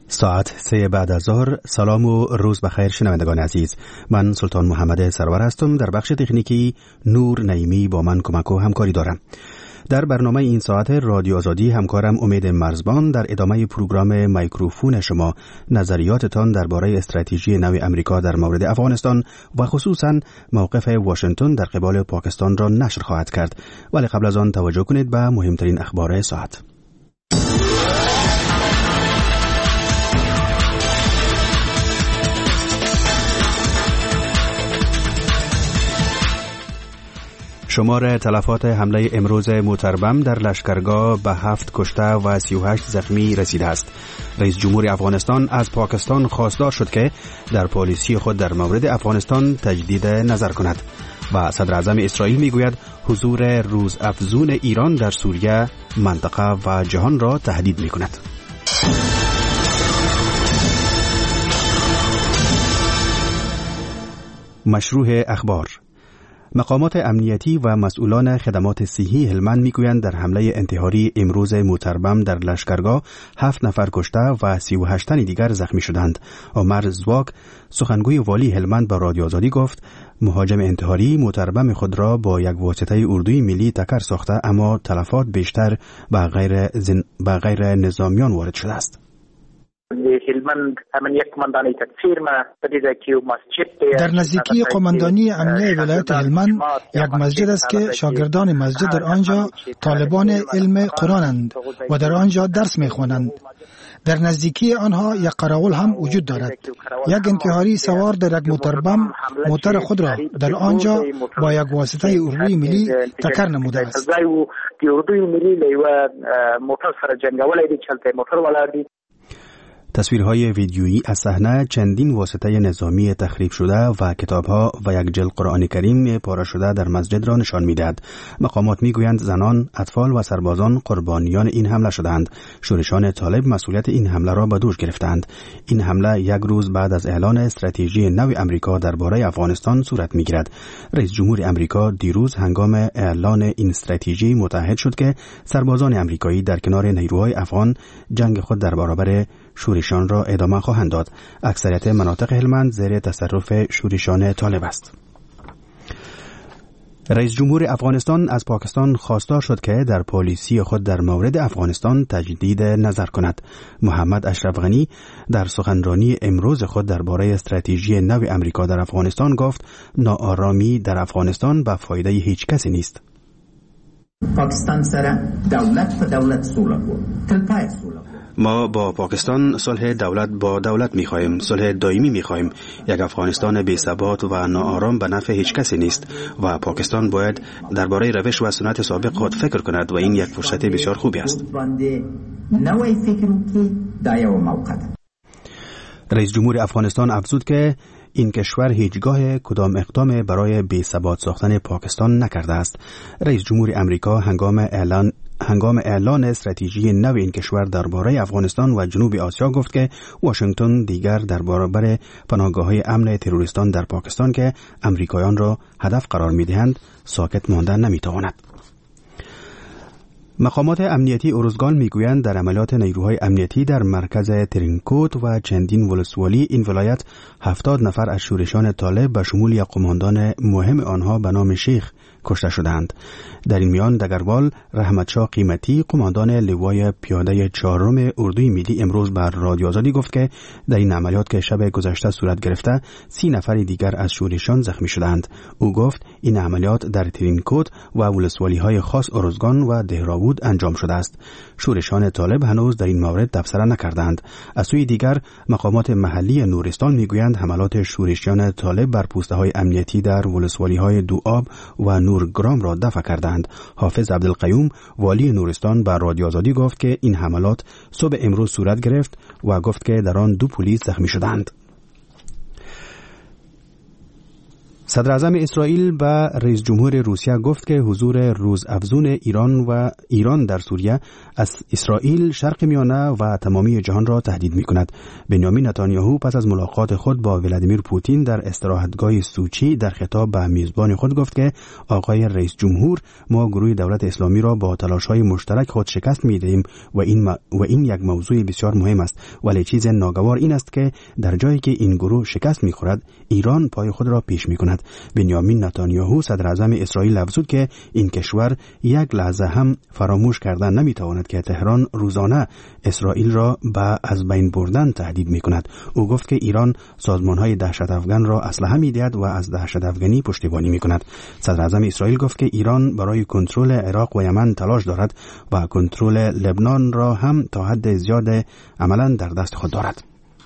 ساعت 3 بعد از ظهر. سلام و روز بخیر شنوندگان عزیز. من سلطان محمد سرور هستم. در بخش تکنیکی نور نعیمی با من کمک و همکاری دارم. در برنامه این ساعت رادیو آزادی همکارم امید مرزبان در ادامه پروگرام میکروفون شما نظریاتتان درباره استراتژی نو امریکا در مورد افغانستان و خصوصا موقف واشنگتن در قبال پاکستان را نشر خواهد کرد. ولی قبل از آن توجه کنید به مهمترین اخبار ساعت. شمار تلفات حمله امروز موتربم در لشکرگاه به 7 کشته و 38 زخمی رسیده است. رئیس جمهور افغانستان از پاکستان خواستار شد که در پالیسی خود در مورد افغانستان تجدید نظر کند. و صدر اعظم اسرائیل میگوید حضور روزافزون ایران در سوریه منطقه و جهان را تهدید میکند. مشروع اخبار. مقامات امنیتی و مسئولان خدمات صحی هلمند میگویند در حمله انتحاری امروز موتربم در لشکرگاه 7 نفر کشته و 38 تن دیگر زخمی شدند. عمر زواک سخنگوی والی هلمند با رادیو آزادی گفت مهاجم انتحاری موتربم خود را با یک واسطه اردوی ملی تکر ساخته، اما تلفات بیشتر به غیر نظامیان وارد شده است. در نزدیکی قماندانی امنیه ولایت هلمند یک مسجد است که شاگردان مسجد در آنجا طالبان علم قرآنند و در آنجا درس می‌خوانند. در نزدیکی آنها یک قراول هم وجود دارد. یک انتحاری سوار در یک موتربم موتر خود را در آنجا با یک واسطه اردوی ملی تکر نموده است. تصویرهای ویدیویی از صحنه چندین واسطه نظامی تخریب شده و کتابها و یک جلد قرآن کریم پاره شده در مسجد را نشان می‌دهد. مقامات میگویند زنان، اطفال و سربازان قربانیان این حمله شدند. شورشان طالب مسئولیت این حمله را به دوش گرفتند. این حمله یک روز بعد از اعلان استراتژی نو امریکا درباره افغانستان صورت می‌گیرد. رئیس جمهور امریکا دیروز هنگام اعلان این استراتژی متعهد شد که سربازان امریکایی در کنار نیروهای افغان جنگ خود در برابر شورشان را ادامه خواهند داد. اکثریت مناطق هلمند زیر تصرف شورشان طالب است. رئیس جمهور افغانستان از پاکستان خواستار شد که در پالیسی خود در مورد افغانستان تجدید نظر کند. محمد اشرف غنی در سخنرانی امروز خود درباره استراتژی نو امریکا در افغانستان گفت ناآرامی در افغانستان به فایده هیچ کسی نیست. پاکستان سره دولت په دولت سوله کو تلپای سوله. ما با پاکستان صلح دولت با دولت می‌خواهیم، صلح دائمی می‌خواهیم. یک افغانستان بی‌ثبات و ناآرام به نفع هیچ کسی نیست و پاکستان باید درباره روش و سنت سابق خود فکر کند و این یک فرصت بسیار خوبی است. رئیس جمهور افغانستان افزود که این کشور هیچگاه کدام اقدام برای بی‌ثبات ساختن پاکستان نکرده است. رئیس جمهور امریکا هنگام اعلان استراتژی نو این کشور درباره افغانستان و جنوب آسیا گفت که واشنگتن دیگر در برابر پناهگاه‌های امن تروریستان در پاکستان که امریکایان را هدف قرار می‌دهند ساکت ماندن نمی‌تواند. مقامات امنیتی ارزگان میگویند در عملیات نیروهای امنیتی در مرکز ترینکوت و چندین ولسوالی این ولایت 70 نفر از شورشان طالب به شمول یک قماندان مهم آنها به نام شیخ کشته شدند. در این میان دگربال رحمتشاه قیمتی قماندان لوای پیاده 4 اردوی ملی امروز بر رادیو آزادی گفت که در این عملیات که شب گذشته صورت گرفته 30 نفر دیگر از شورشان زخمی شدند. او گفت این عملیات در ترینکوت و ولسوالی های خاص ارزگان و دهراوود انجام شده است. شورشان طالب هنوز در این مورد تبصره نکردند. از سوی دیگر مقامات محلی نورستان میگویند حملات شورشیان طالب بر پوسته های امنیتی در ولسوالی های دوآب و نورگرام را دفع کردند. حافظ عبدالقیوم والی نورستان بر رادیو آزادی گفت که این حملات صبح امروز صورت گرفت و گفت که در آن 2 پلیس زخمی شدند. صدر اعظم اسرائیل به رئیس جمهور روسیه گفت که حضور روزافزون ایران در سوریه از اسرائیل، شرق میانه و تمامی جهان را تهدید می‌کند. بنیامین نتانیاهو پس از ملاقات خود با ولادیمیر پوتین در استراحتگاه سوچی در خطاب به میزبان خود گفت که آقای رئیس جمهور، ما گروه دولت اسلامی را با تلاش‌های مشترک خود شکست می‌دهیم و این یک موضوع بسیار مهم است، ولی چیز ناگوار این است که در جایی که این گروه شکست می‌خورد، ایران پای خود را پیش می‌کند. بنیامین نتانیاهو صدر اعظم اسرائیل افزود که این کشور یک لحظه هم فراموش کردن نمی‌تواند که تهران روزانه اسرائیل را به از بین بردن تهدید می‌کند. او گفت که ایران سازمان‌های دهشت افغان را اسلحه می‌دهد و از دهشت افغانی پشتیبانی می‌کند. صدر اعظم اسرائیل گفت که ایران برای کنترل عراق و یمن تلاش دارد و کنترل لبنان را هم تا حد زیاد عملاً در دست خود دارد.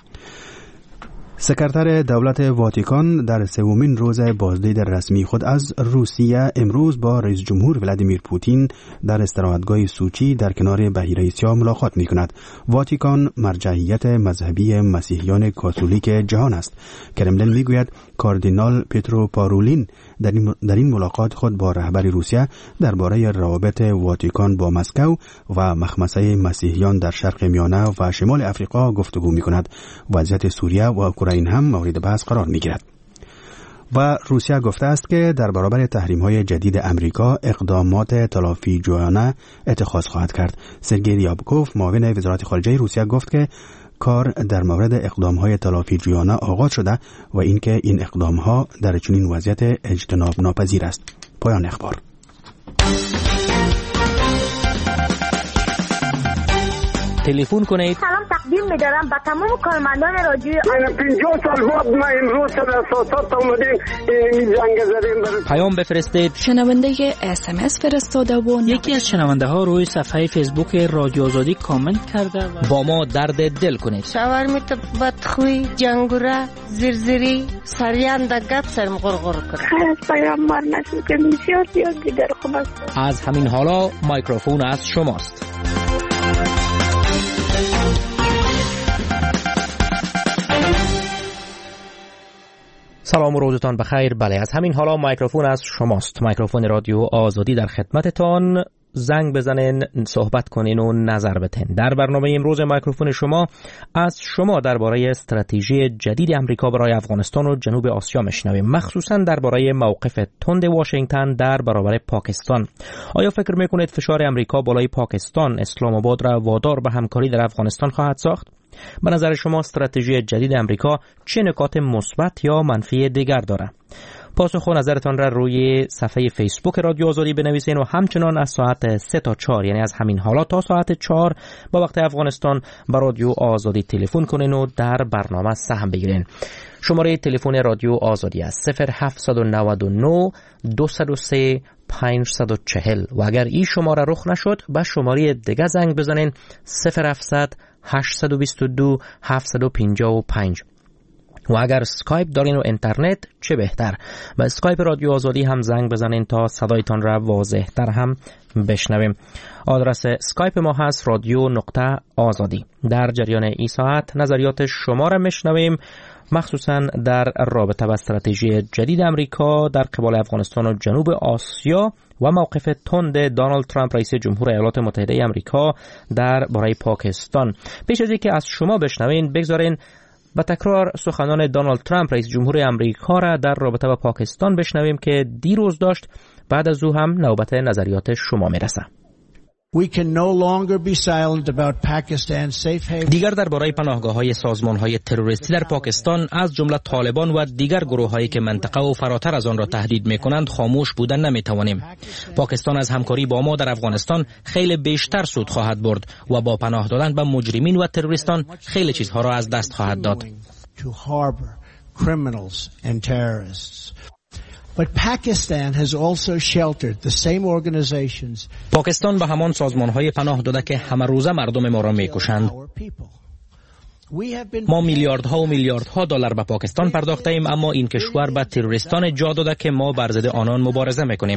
سکرتر دولت واتیکان در سومین روز بازدید رسمی خود از روسیه امروز با رئیس جمهور ولادیمیر پوتین در استراحتگاه سوچی در کنار بحیره اسیا ملاقات می کند. واتیکان مرجعیت مذهبی مسیحیان کاتولیک جهان است. کرملین می گوید کاردینال پترو پارولین در این ملاقات خود با رهبر روسیه درباره روابط واتیکان با مسکو و مخمسه مسیحیان در شرق میانه و شمال افریقا گفتگو می کند. وضعیت سوریه و اوکراین هم مورد بحث قرار می گیرد. و روسیه گفته است که در برابر تحریم‌های جدید امریکا اقدامات تلافی جویانه اتخاذ خواهد کرد. سرگئی ریابکوف معاون وزارت خارجه روسیه گفت که کار در مورد اقدام‌های تلافی جویانه آغاز شده و اینکه این اقدام‌ها در چنین وضعیت اجتناب ناپذیر است. پایان اخبار. تلفن کنید. سلام تقدیم می‌دارم به تمام کارمندان رادیو. من 50 سال بعد ما امروز در اساسات اومدیم این زنگ زدیم. پیام بفرستید. شنونده SMS فرستاده و یکی از شنونده ها روی صفحه فیسبوک رادیو آزادی کامنت کرده و با ما درد دل کنید. شاورمیت بدخوی، جنگوره، زرزری، سریان در گپ سرم غرغر کنه. خیر از پیامبر نسل که بسیار زیاد دیگر خوب است. از همین حالا میکروفون از شماست. سلام و روزتان بخیر. بله، از همین حالا میکروفون از شماست. میکروفون رادیو آزادی در خدمتتان. زنگ بزنین، صحبت کنین و نظر بدین. در برنامه امروز میکروفون شما از شما درباره استراتژی جدید امریکا برای افغانستان و جنوب آسیا میشنویم، مخصوصا درباره موقف تند واشنگتن در برابر پاکستان. آیا فکر میکنید فشار امریکا بالای پاکستان اسلام آباد را وادار به همکاری در افغانستان خواهد ساخت؟ به نظر شما استراتژی جدید امریکا چه نکات مثبت یا منفی دیگر داره؟ پاسخ و نظرتان را روی صفحه فیسبوک رادیو آزادی بنویسین و همچنان از ساعت 3 تا 4 یعنی از همین حالا تا ساعت 4 با وقت افغانستان با رادیو آزادی تلفن کنین و در برنامه سهم بگیرین. شماره تلفن رادیو آزادی است 0799 203 540 و اگر این شماره رخ نشد به شماره دیگه زنگ بزنین 0700 822 755 و اگر اسکایپ دارین و اینترنت چه بهتر، با اسکایپ رادیو آزادی هم زنگ بزنین تا صدایتان را واضح تر هم بشنویم. آدرس اسکایپ ما هست radio.azadi. در جریان این ساعت نظریات شما را میشنویم، مخصوصا در رابطه با استراتژی جدید امریکا در قبال افغانستان و جنوب آسیا و موقف تند دونالد ترامپ رئیس جمهور ایالات متحده امریکا در برای پاکستان. پیش از اینکه از شما بشنوین بگذارین با تکرار سخنان دونالد ترامپ رئیس جمهور امریکا را در رابطه با پاکستان بشنویم که دیروز داشت. بعد از او هم نوبت نظریات شما میرسه. دیگر درباره پناهگاه‌های سازمان‌های تروریستی در پاکستان از جمله طالبان و دیگر گروه‌هایی که منطقه و فراتر از آن را تهدید می‌کنند خاموش بودن نمی‌توانیم. پاکستان از همکاری با ما در افغانستان خیلی بیشتر سود خواهد برد و با پناه دادن به مجرمین و تروریستان خیلی چیزها را از دست خواهد داد. But Pakistan has also sheltered the same organizations. پاکستان به همان سازمان‌های پناه داده که همه روزه مردم ما را می‌کشند. ما میلیاردها و میلیاردها دلار به پاکستان پرداخته ایم، اما این کشور به تروریستان جا داده که ما بر ضد آنان مبارزه می‌کنیم.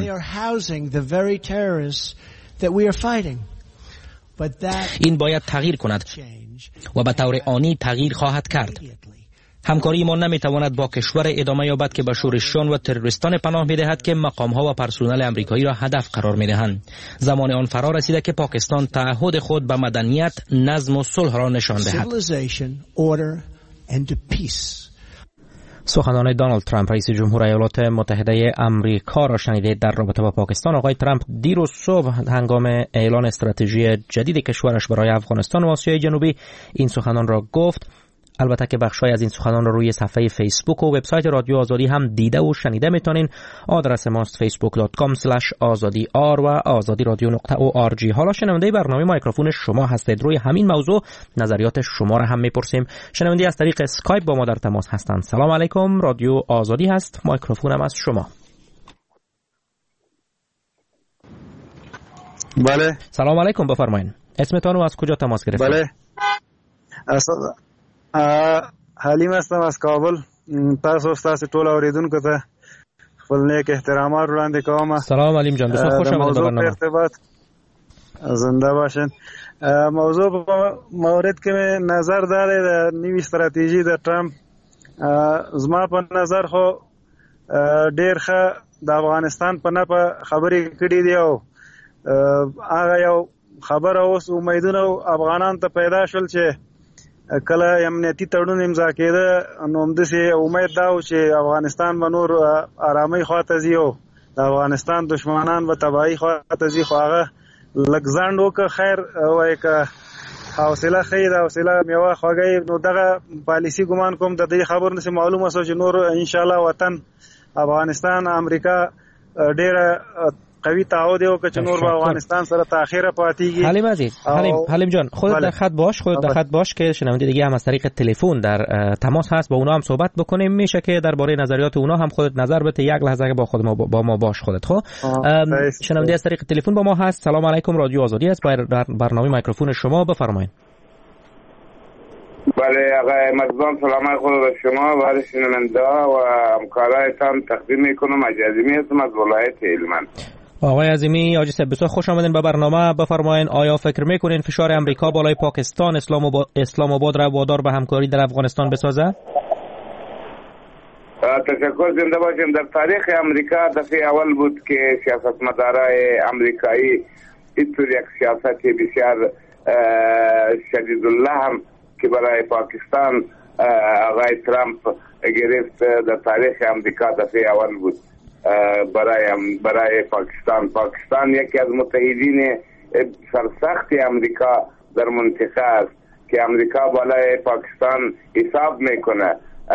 این باید تغییر کند و به طور آنی تغییر خواهد کرد. همکاری ما نمیتواند با کشور ادامه یابد که به شورشیان و تروریستان پناه میدهد که مقامها و پرسنل امریکایی را هدف قرار میدهند. زمان آن فرا رسیده که پاکستان تعهد خود به مدنیت، نظم و صلح را نشان دهد. سخنان دونالد ترامپ رئیس جمهور ایالات متحده آمریکا را شنیدید در رابطه با پاکستان. آقای ترامپ دیروز صبح هنگام اعلان استراتژی جدید کشورش برای افغانستان و آسیای جنوبی این سخنان را گفت. البته که بخشای از این سخنان را روی صفحه فیسبوک و وبسایت رادیو آزادی هم دیده و شنیده میتونین. آدرس ماست facebook.com/azadi.r و azadiradio.org. حالا شنونده برنامه مایکروفون شما هستید. روی همین موضوع نظریات شما را هم میپرسیم. شنونده از طریق اسکایپ با ما در تماس هستند. سلام علیکم، رادیو آزادی هست، میکروفونم از شما. بله. سلام علیکم، بفرمایید. اسمتون و از کجا تماس گرفتید؟ بله. حلیم هستم از کابل. تاسو ټول اوریدونکو ته خپل نیک احترامات وړاندې کوم. سلام علیم جان، بسیار خوش آمدید به برنامه. زنده باشین. موضوع مورد کې نظر داره د نوې استراتیژي د ټرمپ زما په نظر خو ډیر ښه د افغانستان په نه په خبرې کړې دی او هغه یو خبره اوس امیدونه افغانان ته پیدا شول چې کله امنیتي تړون امضا کېده نو همداسې امید دا و چې افغانستان به نور آرامۍ خواته ځي او د افغانستان دشمنان به تباهي خواته ځي. خو هغه لږ ځنډ وکړه. خیر وایي که حوصله ښیي د حوصله میوه خوږی. نو دغه پالیسي ګمان کوم د دې خبرو نسې معلومه شوه چې نور انشاءالله وطن افغانستان امریکا ډېره قوی تعهد او که نور با افغانستان سره تاخیر پاتیږي. حلیم عزیز، حلیم جان، خودت در خط باش، که شنونده دیگه هم از طریق تلفن در تماس هست، با اونا هم صحبت بکنیم. میشه که درباره نظریات اونا هم خودت نظر بده. یک لحظه با خود با ما باش خودت. خب شنونده از طریق تلفن با ما هست. سلام علیکم، رادیو آزادی است، برنامه میکروفون شما، بفرمایید. بله آقای مقدم، سلام خود به شما و شنونده و همکارایتان تقدیم میکنم. اجازه هستم از ولایت هلمند. آقای عظیمی حاجی صاحب، بسیار خوش آمدین به برنامه. بفرمایید آیا فکر میکنین فشار امریکا بالای پاکستان اسلام آباد را وادار به همکاری در افغانستان بسازه؟ تشکر، زنده باشیم. در تاریخ امریکا دفعه اول بود که سیاستمدارای امریکایی اینطور یک سیاست بسیار شدید اللحم که برای پاکستان آقای ترامپ گرفت. در تاریخ امریکا دفعه اول بود برای پاکستان یکی از متحدین سرسخت امریکا در منطقه است که امریکا بالای پاکستان حساب میکنه،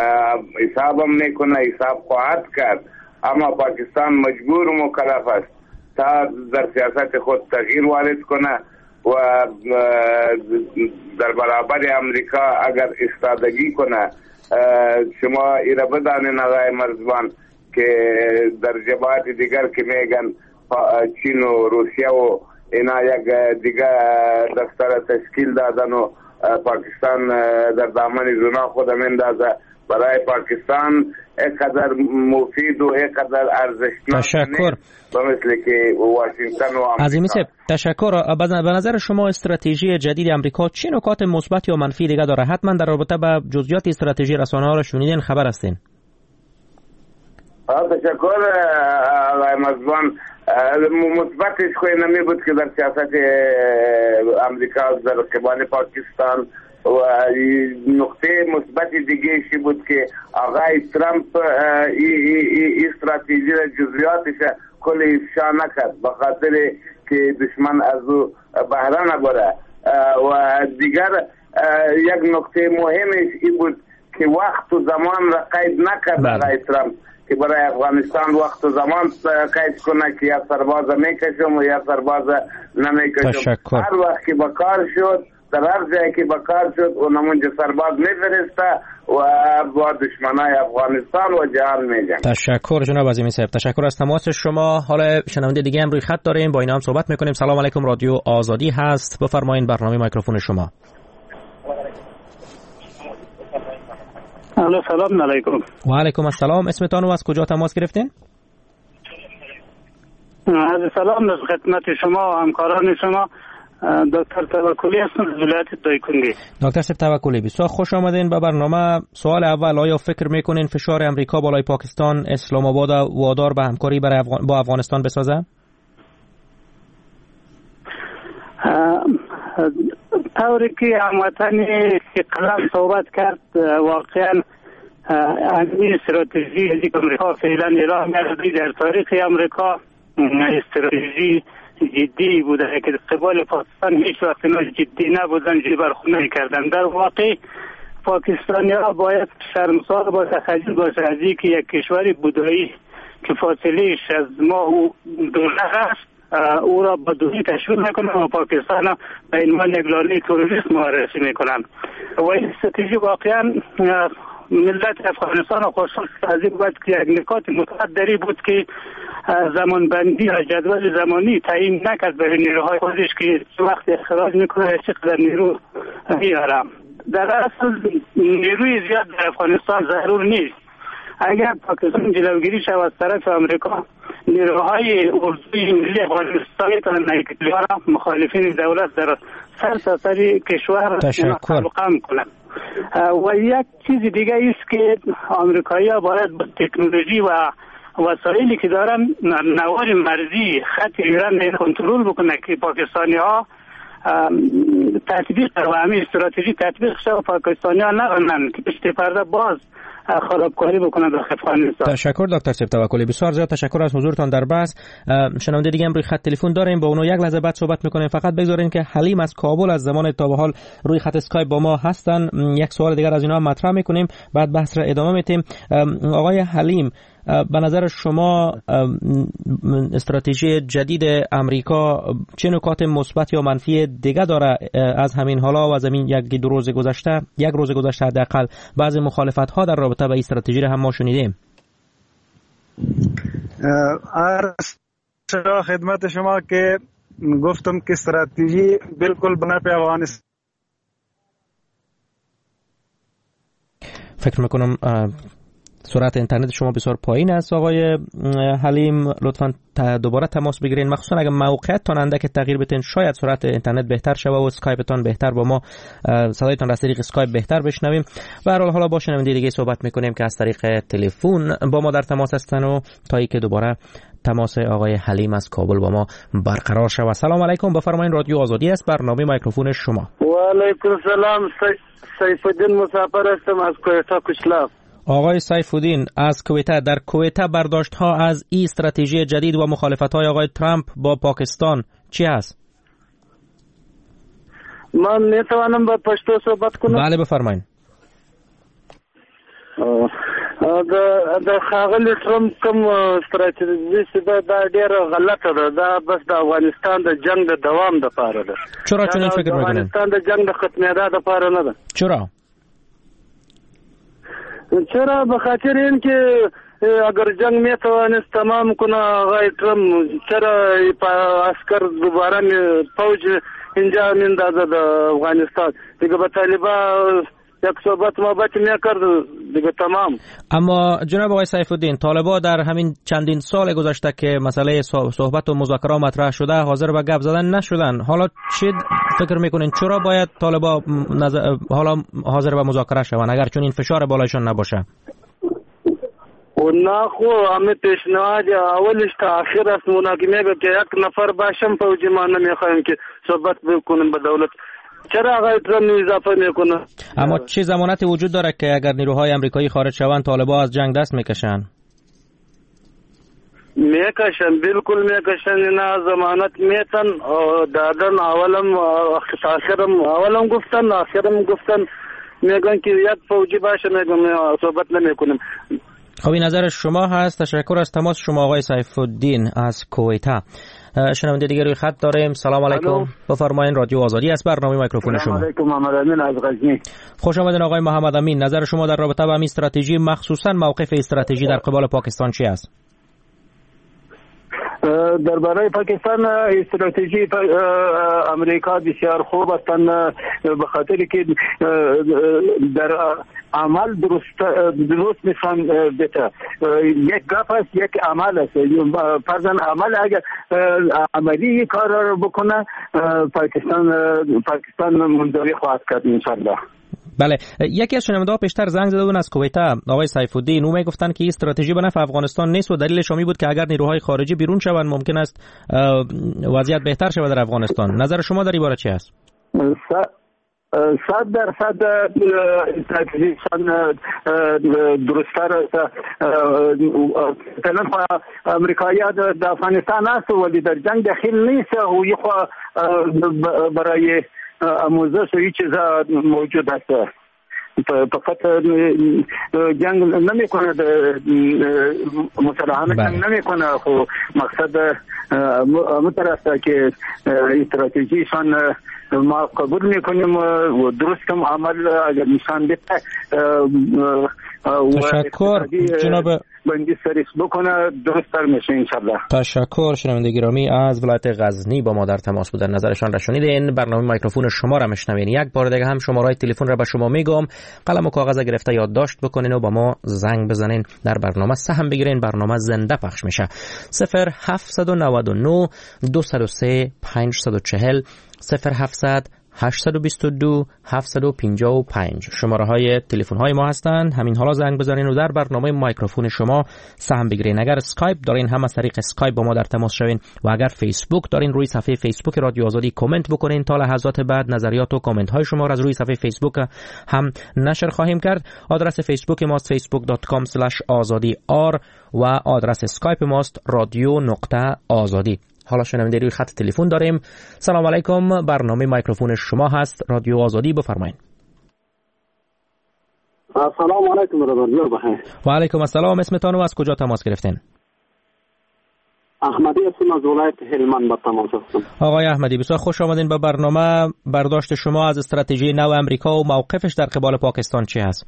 حساب خواهد کرد، اما پاکستان مجبور و مکلف است تا در سیاست خود تغییر وارد کنه و در برابر امریکا اگر ایستادگی کنه. شما ایره بدانین آقای مرزبان که در جبهات دیگر که میگن چین و روسیه و اینا یک دیگر دفتر تشکیل دادن و پاکستان در دامن زنا خود میندازه. برای پاکستان اینقدر مفید و اینقدر ارزشمند تشکر مثل که واشنگتن و عظیمی صاحب. تشکر. به نظر شما استراتژی جدید امریکا چه نکات مثبت یا منفی دیگه داره؟ حتما در رابطه با جزئیات استراتژی رسانه‌ها را شنیدین، خبر هستین؟ تشکر آقای مزبان. مثبتش خوی نمی بود که در سیاست امریکا در قبال پاکستان و نقطه مثبت دیگه شی بود که آقای ترامپ این استراتژی را جزئیاتش کلی افشا نکرد به خاطر که دشمن از او بهره نبره. و دیگر یک نقطه مهمش این بود که وقت و زمان را قید نکرد آقای ترامپ که برای افغانستان وقت و زمان قید کنه که یا سرباز میکشم و یا سرباز نمیکشم. هر وقت که بکار شد، در هر جایی که بکار شد و نمونج سرباز میفرسته و با دشمنای افغانستان و جهان میجنگ. تشکر جناب عظیمی صاحب، تشکر از تماس شما. حالا شنونده دیگه هم روی خط داریم، با اینا هم صحبت میکنیم. سلام علیکم، رادیو آزادی هست، بفرمایید برنامه میکروفون شما. الو، سلام علیکم. و علیکم السلام. اسمتان و از کجا تماس گرفتین؟ از سلام خدمت شما و همکاران شما. دکتر توکلی هستم از ولایت دایکنگی. دکتر صاحب توکلی بسیار خوش آمدین به برنامه. سوال اول، آیا فکر میکنین فشار امریکا بالای پاکستان اسلام آباد وادار به همکاری با افغانستان بسازه؟ طوری که هموطنی که قلم صحبت کرد، واقعا این استراتژی که امریکا فعلا اعلام کرده در تاریخ امریکا استراتژی جدی بوده که قبال پاکستان هیچ وقت جدی نبودن، جبرخونه کردن. در واقع پاکستانی ها باید شرمسار باشه، خجل باشه از اینکه یک کشور بودایی که فاصلهش از ما او دولت است او را با دوری تشویق میکنن و پاکستان به عنوان یک لانه تروریست معرفی میکنن و این استراتژی واقعا ملت افغانستان و خصوصا از این بود که یک نکات متعددی بود که زمان بندی و جدول زمانی تعیین نکرد به نیروهای خودش که وقت اخراج میکنه چقدر نیرو میاره. در اصل نیروی زیاد در افغانستان ضرور نیست. اگر پاکستان جلوگیری شود از طرف امریکا، نیروهای اردوی ملی افغانستان میتونن مخالفین دولت در سرتاسر کشور خلق کنند. و یک چیز دیگه است که آمریکایی‌ها باید با تکنولوژی و وسایلی که دارن نوار مرزی خط ایران کنترل بکنه که پاکستانی‌ها تطبیق و همین استراتژی تطبیق شد و پاکستانی‌ها نرونن که پشت پرده باز خرابکاری بکنن در افغانستان. تشکر دکتر صاحب توکلی، بسیار زیاد تشکر از حضورتان در بحث. شنونده دیگه هم روی خط تلفن داریم، با اونو یک لحظه بعد صحبت میکنیم. فقط بگذارین که حلیم از کابل از زمان تا به حال روی خط اسکایپ با ما هستن. یک سوال دیگر از اینا هم مطرح میکنیم، بعد بحث را ادامه میدیم. آقای حلیم، به نظر شما استراتژی جدید امریکا چه نکات مثبت یا منفی دیگه داره از همین حالا و از همین یک روز گذشته حداقل بعضی مخالفت ها در رابطه با استراتژی را هم ما شنیدیم؟ خدمت شما که گفتم که استراتژی بالکل بنا په افغانستان. فکر میکنم سرعت اینترنت شما بسیار پایین است آقای حلیم. لطفاً دوباره تماس بگیرین، مخصوصا اگر موقعیتتان اندک تغییر بدین شاید سرعت اینترنت بهتر شود و اسکایپتان بهتر با ما صدایتان از طریق اسکایپ بهتر بشنویم. به هر حال حالا با شنونده دیگه صحبت میکنیم که از طریق تلفن با ما در تماس هستن و تا اینکه دوباره تماس آقای حلیم از کابل با ما برقرار شود. سلام علیکم، بفرمایید. رادیو آزادی است، برنامه میکروفون شما. و علیکم السلام، سیف الدین مسافر هستم از کویتا کشلاف. آقای سیف‌الدین از کویتا، در کویتا برداشت ها از این استراتژی جدید و مخالفت های آقای ترامپ با پاکستان چی است؟ من میتوانم با پشتو صحبت کنم؟ بله بفرمایید. د ښاغلي ترامپ کوم استراتیژي چې دا ډېره غلطه ده، دا بس د افغانستان د جنگ د دوام دپاره ده. چرا چنین فکر میکنین؟ افغانستان د جنگ د ختمېدا دپاره نه ده. چرا؟ چرا؟ به خاطر این که اگر جنگ میتوانست تمام کنه آقای ترامپ، چرا عسکر دوباره فوج اینجا میندازه د افغانستان دیگه؟ به طالبان یک صحبت محبت میکرد دیگه تمام. اما جناب آقای سیف‌الدین، طالبان در همین چندین سال گذشته که مسئله صحبت و مذاکره مطرح شده حاضر به گپ زدن نشدن. حالا چی فکر میکنین چرا باید طالبان حالا حاضر به مذاکره شوند اگر چون این فشار بالایشان نباشه؟ و نه خو همه پیشنهاد اولش تا آخر است مناقشه که یک نفر باشم فوجی ما نمیخوایم که صحبت بکنیم با دولت. چرا آقای ترامپ اضافه میکنه؟ اما چه ضمانتی وجود داره که اگر نیروهای آمریکایی خارج شوند طالبان از جنگ دست میکشن؟ میکشن، بالکل میکشن. نه ضمانت میتن دادن. اولم گفتن آخرم گفتن میگن که یک فوجی باشه، میگن صحبت نمیکنیم. خب این نظر شما هست. تشکر از تماس شما آقای سیف‌الدین از کویتا. شنونده دیگه روی خط داریم. سلام علیکم، بفرمایید. رادیو آزادی است، برنامه میکروفون شما. سلام علیکم، محمد امین از غزنی. خوش آمدین آقای محمد امین. نظر شما در رابطه با این استراتژی، مخصوصا موقف استراتژی در قبال پاکستان چی است؟ درباره پاکستان استراتژی امریکا بسیار خوب هستند، به خاطر که در عمل درست میخوان بده. یک گپ است، یک عمل است. فرضاً عمل اگر عملی کار را بکنه پاکستان منزوی خواهد کرد انشاءالله. بله، یکی از شنونده‌ها پیشتر زنگ زده بود از کویت، آقای سیف الدین. او میگفتن که این استراتژی به نفع افغانستان نیست و دلیلش این بود که اگر نیروهای خارجی بیرون شوند ممکن است وضعیت بهتر شود در افغانستان. نظر شما در این باره چی است؟ 100% استراتژی درست‌تر است. مثلا امریکایی‌ها در افغانستان هست ولی در جنگ داخل نیست و یه برای آموزش و هیچ چیز موجود است. فقط جنگ نمیکنه، مسلحانه جنگ نمیکنه. خب مقصد مترسته که استراتژیشان ما قبول میکنیم و درست کم عمل اگر نشان بده تشکر جناب بندی سریس بکنه درست‌تر میشه انشالله. تشکر. شنونده گرامی از ولایت غزنی با ما در تماس بودن، نظرشان را شنیدین. برنامه میکروفون شما را میشنوین. یک بار دیگه هم شماره تلفن را به شما میگم، قلم و کاغذ گرفته یادداشت بکنین و با ما زنگ بزنین، در برنامه سهم بگیرین. برنامه زنده پخش میشه. 0799 203 540 0700 822 755 شماره های تلفن های ما هستند. همین حالا زنگ بزنین و در برنامه میکروفون شما سهم بگیرین. اگر اسکایپ دارین هم از طریق اسکایپ با ما در تماس شوین و اگر فیسبوک دارین روی صفحه فیسبوک رادیو آزادی کامنت بکنین. تا لحظات بعد نظریات و کامنت های شما را از روی صفحه فیسبوک هم نشر خواهیم کرد. آدرس فیسبوک ماست facebook.com/azadi.r و آدرس اسکایپ ماست radio.azadi. حالا شنونده روی خط تلفن داریم. سلام علیکم، برنامه میکروفون شما هست، رادیو آزادی، بفرمایید. سلام علیکم برادر، بخیر. و علیکم السلام. اسمتان و از کجا تماس گرفتین؟ احمدی هستم از ولایت هلمند با تماس هستم. آقای احمدی، بسیار خوش آمدین به برنامه. برداشت شما از استراتژی نو امریکا و موقفش در قبال پاکستان چی هست؟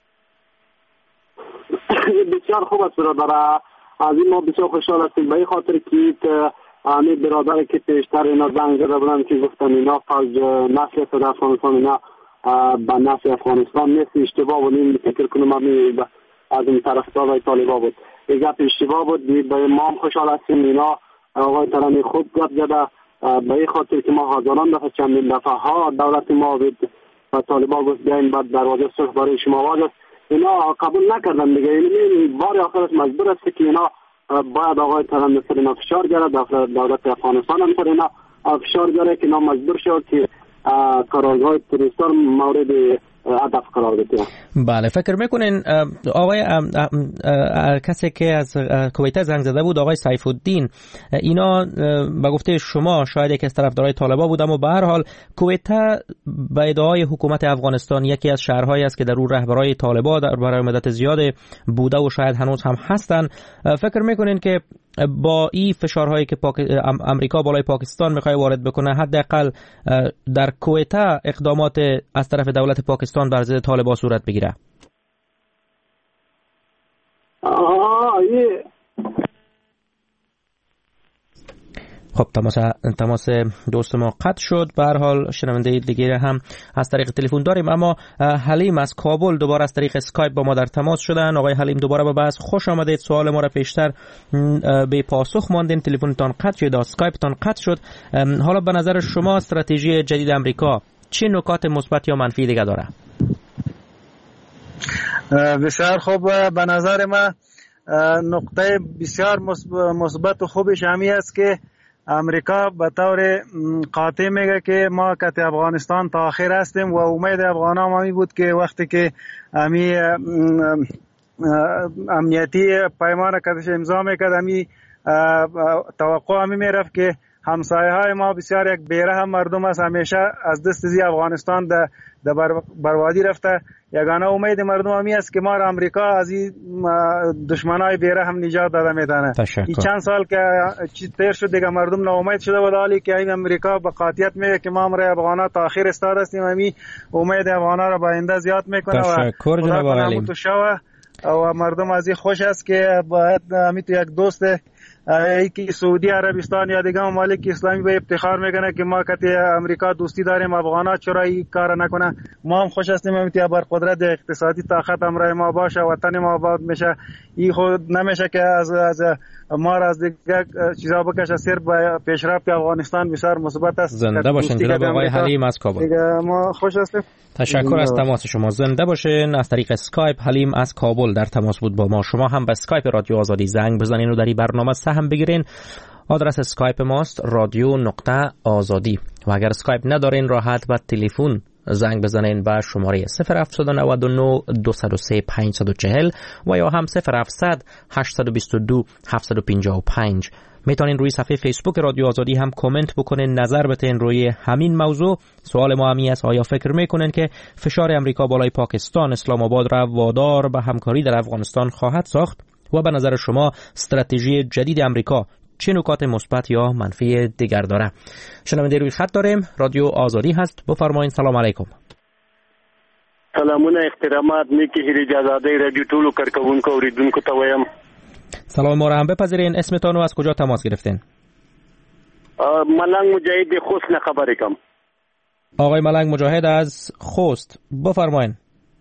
بسیار خوب است برادر. از این ما بسیار خوشحال هستیم به این خاطر که آنی برادر که پیشتر اینا زنگ زده بودن که گفتن اینا فوج نسل است در افغانستان، اینا به نسل افغانستان نیست، اشتباه بود. این فکر کنم از این طرفدارای طالبان بود. این گپ اشتباه بود. به ما هم خوشحال هستیم. اینا آقای ترانی خوب گپ زده به این خاطر که ما هزاران دفعه چندین دفعه ها دولت ما بود و طالبان گفت بیاین بعد دروازه صلح برای شما باز است. اینا قبول نکردن دیگه. این بار آخرش مجبور است که اینا باید آقای تران سر اینا فشار گره، دولت افغانستان هم سر اینا فشار گره که اینا مجبور شد که کارگاه تروریستان مورد هدف قرار بده. بله، فکر میکنین آقای کسی که از کویت زنگ زده بود، آقای سیف الدین، اینا به گفته شما شاید یک از طرفدارای طالبان بود، اما به هر حال کویت به ادعای حکومت افغانستان یکی از شهرهایی است که در اون رهبرای طالبان برای مدت زیاد بوده و شاید هنوز هم هستن. فکر میکنین که با این فشارهایی که امریکا بالای پاکستان میخواد وارد بکنه، حداقل در کویت اقدامات از طرف دولت پاکستان بر ضد طالبان صورت بگیره؟ خب تماس دوست ما قطع شد. به هر حال شنونده دیگه هم از طریق تلفن داریم، اما حلیم از کابل دوباره از طریق اسکایپ با ما در تماس شدن. آقای حلیم دوباره به بحث خوش آمدید. سوال ما را پیشتر به پاسخ ماندین، تلفنتان قطع شد، اسکایپتان قطع شد. حالا به نظر شما استراتژی جدید امریکا چه نکات مثبت یا منفی دیگه داره؟ بسیار خوب. به نظر من نقطه بسیار مثبت و خوبش همی است که امریکا به طور قاطع میگه که ما کت افغانستان تا آخر هستیم و امید افغانان همی بود که وقتی که همی امنیتی پیمان کتش امضا میکرد، همی توقع همی میرفت که همسایه های ما بسیار یک بیرحم مردم است، همیشه از دست زی افغانستان در بربادی رفته. یگانه امید مردم همی است که ما را امریکا از این دشمنای بیرحم نجات داده میتونه. این چند سال که تیر شد دیگه مردم ناامید شده بود، حالی که این امریکا به قاطعیت میگه که ما امر افغانا تا آخر استاد هستیم، همی امید افغانا را با آینده زیاد میکنه و خدا کنه تو شوه و مردم از این خوش است که باید همی تو یک دوست که سعودی عربستان یا دیگه ممالک اسلامی به افتخار میکنه که ما کتی امریکا دوستی داریم، افغانا چرا این کار نکنه؟ ما هم خوش هستیم امتیا بر قدرت اقتصادی طاقت همراه ما باشه، وطن ما آباد میشه. این خود نمیشه که از ما از دیگه چیزا بکشه. صرف پیشرفت افغانستان بسیار مثبت است. زنده باشین جناب آقای حلیم از کابل. ما خوش هستیم. تشکر از تماس شما. زنده باشین. از طریق اسکایپ حلیم از کابل در تماس بود با ما. شما هم به اسکایپ رادیو آزادی زنگ بزنین و در این برنامه سهم بگیرین. آدرس اسکایپ ماست رادیو.آزادی و اگر اسکایپ ندارین راحت با تلفن زنگ بزنین به شماره 0799 203 540 و یا هم 0700 822 755. میتونین روی صفحه فیسبوک رادیو آزادی هم کامنت بکنین، نظر بتین روی همین موضوع. سوال ما همی است آیا فکر میکنین که فشار امریکا بالای پاکستان اسلام آباد را وادار به همکاری در افغانستان خواهد ساخت و به نظر شما استراتژی جدید امریکا چه نکات مثبت یا منفی دیگر داره؟ شنونده روی خط داریم. رادیو آزادی هست. بفرمایید. سلام علیکم. سلامونه، احترامات. نیکی هریجازاده رادیو ټولو کارکونکو اوریدونکو ته وایم. سلام ما را هم بپذیرین. اسمتان و از کجا تماس گرفتین؟ ملنگ مجاهد خوست نه خبرې کوم. آقای ملنگ مجاهد از خوست، بفرمایید.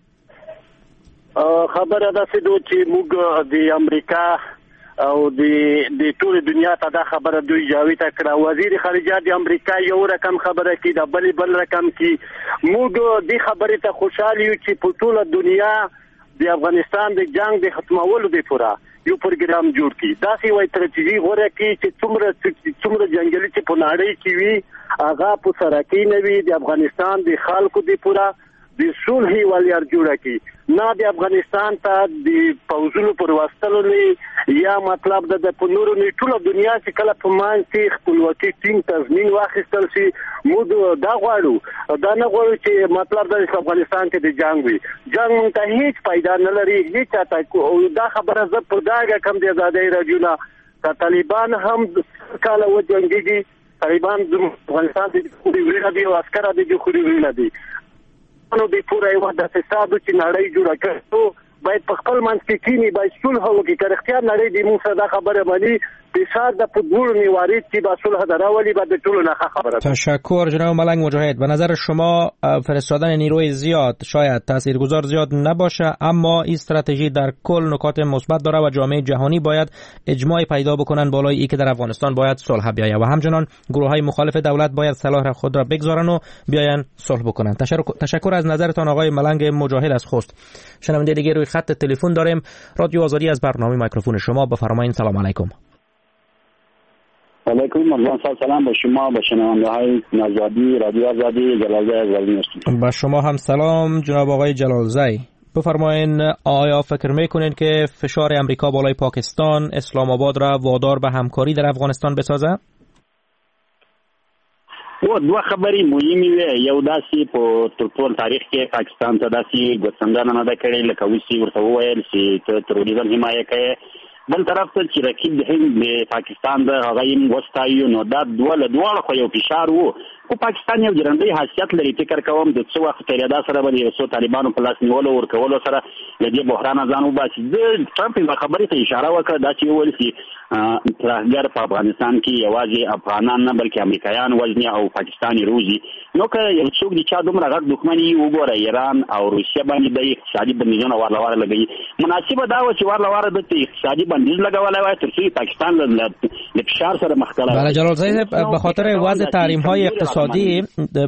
خبره ده چې موږ د امریکا او د ټول دنیا ته دا خبره دوی جاوید کړه. وزیر خارجه د امریکا یو رقم خبره کی د بل رقم کی. موږ د خبرې ته خوشاله یو چې په ټول دنیا د افغانستان د جنگ د ختمولو لپاره یو پروګرام جوړ کی. دا سی وای ترجیحي غوړه کی چې څومره جنگلي چې په نړۍ کې وي هغه په سره کې نه وي د افغانستان د خلکو د پورا د صلح ولیار جوړه کی. نه د افغانستان ته د پوځونو پر واسطه نه یا مطلب د پنورو نه ټول دنیا چې کله په مان کې خپلواکي ټینګ تضمین واخیستل شي. موږ دا غواړو، دا نه غواړو چې مطلب د افغانستان کې د جنگ وي. جنگ ته هیڅ فائدہ نه لري، هیڅ چاته. دا خبره زه پر داګه کم دی آزادۍ راډیو نه. طالبان هم کاله و جنگيږي. طالبان د افغانستان د خوري وینا دي او عسكر د خوري وینا دي. نو د پوره یو د حساب چې نړۍ جوړه کړو باید په خپل منځ کې کینی باید صلح وکړي. که اختیار نړۍ د موږ دا خبره باندې فشار د فوتبال میوارید چې با صلح دراولي بعد ټول نه خبره. تشکر جناب ملنگ مجاهد. به نظر شما فرستادن نیروی زیاد شاید تاثیرگذار زیاد نباشه، اما این استراتژی در کل نکات مثبت داره و جامعه جهانی باید اجماع پیدا بکنن بالای این که در افغانستان باید صلح بیاید و همچنان گروه‌های مخالف دولت باید سلاح خود را بگذارن و بیاین صلح بکنن. تشکر از نظرتان آقای ملنگ مجاهد از خوست. شنونده دیگه روی خط تلفن داریم. رادیو آزادی از برنامه میکروفون شما، بفرمایید. سلام علیکم. علیکم سلام به شما، به شنونده های آزادی رادیو آزادی. جلالزای آزادی هستم. با شما هم سلام جناب آقای جلالزای. بفرمایید آیا فکر میکنین که فشار امریکا بالای پاکستان اسلام آباد را وادار به همکاری در افغانستان بسازه؟ و دوه خبرې مهمې وي. یو داسې په ټول تاریخ کې پاکستان ته داسې ګوتڅنډنه نه ده کړې لکه اوس یې ورته وویل چې ته تروریزم حمایه کوې. بل طرف ته چې رقیب د هند د پاکستان د هغه یې وستایو، نو دا دواړه خو یو فشار وو. خو پاکستان یو ژرندی حیثیت لري. فکر کوم د څه وخت تېرېدا سره به د یو څو طالبانو په لاس نیولو ورکولو سره له دې بحرانه ځان وباسي. د ټرمپ یوه خبرې ته اشاره وکړه، دا چې وویل چې ترهګر په افغانستان کې یوازې افغانان نه بلکې امریکایان وژني او پاکستان یې روزي. نو که یو څوک د چا دومره غټ دښمن یي وګوره ایران او روسیه باندې د اقتصادي بندیزونه وارله واره لګوي. مناسبه دا وه چې وارله واره دلته اقتصادي بندیز لګولی وای تر څو پاکستان له فشار سره مخ کړی. بله جلال صاحب، به خاطر وضع تحریم‌های اقتصادی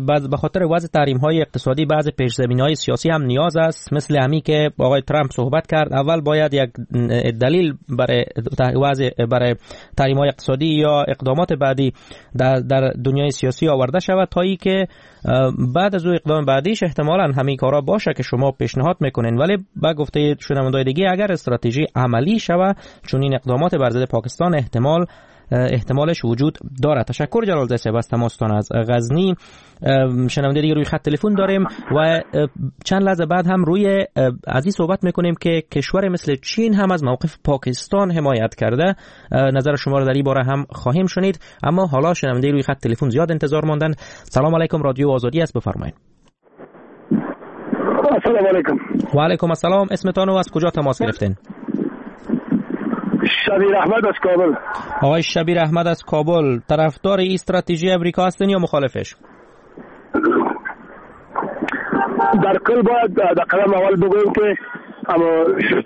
بعض پیش‌زمینه‌های سیاسی هم نیاز است، مثل همی که آقای ترامپ صحبت کرد. اول باید یک دلیل برای تحریم‌های اقتصادی یا اقدامات بعدی در دنیای سیاسی آورده شود تا ای که بعد از او اقدام بعدیش احتمالاً همین کارا باشه که شما پیشنهاد میکنین. ولی با گفته شنونده‌های دیگه اگر استراتژی عملی شود چون این اقدامات بر ضد پاکستان احتمالش وجود داره. تشکر جلال صاحب از تماستان از غزنی. شنونده دیگه روی خط تلفن داریم و چند لحظه بعد هم روی از این صحبت میکنیم که کشور مثل چین هم از موقف پاکستان حمایت کرده. نظر شما رو در این باره هم خواهیم شنید، اما حالا شنونده روی خط تلفن زیاد انتظار ماندن. سلام علیکم، رادیو آزادی است، بفرمایید. السلام علیکم. و علیکم السلام. اسمتان و از کجا تماس گرفتین؟ شبیر احمد از کابل. آقای شبیر احمد از کابل، طرفدار این استراتژی امریکا هستین یا مخالفش؟ در کل باید در قدم اول بگویم که اما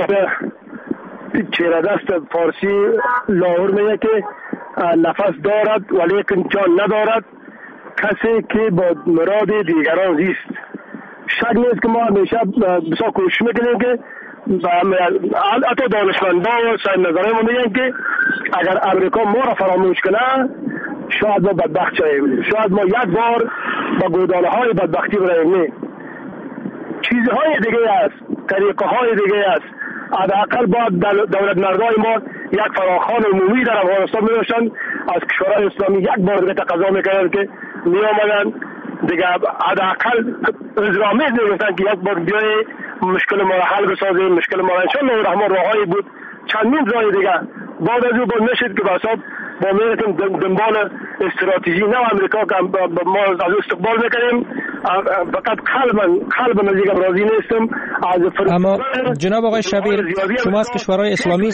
چهره دست فارسی لاهور میگه که نفس دارد ولیکن جان ندارد، کسی که با مراد دیگران زیست. شک نیست که ما همیشه بسیار کوشش میکنیم که حتی دانشمندان و صاحب نظران میگن که اگر امریکا ما را فراموش کنه شاید ما بدبخت شویم، شاید ما یک بار با گوداله های بدبختی براییم. چیزهای دیگه است، طریقه های دیگه است. حداقل باید دولت مردای ما یک فراخوان عمومی در افغانستان می‌داشتن، از کشورهای اسلامی یک بار دیگه تقاضا می‌کردن که می‌آمدن دیگه حداقل اجرامیز نمی‌گفتن که یک بار بیای مشکل ما را حل بسازیم، مشکل ما را انشاءالله الرحمن راهایی بود چندین راه دیگه. بعد از او باید نشد که بساب با میرتیم دنبال استراتژی نه امریکا که ما از استقبال میکنیم، فقط قلب نزدیک راضی نیستم. اما جناب آقای شبیر، شما از کشورهای اسلامی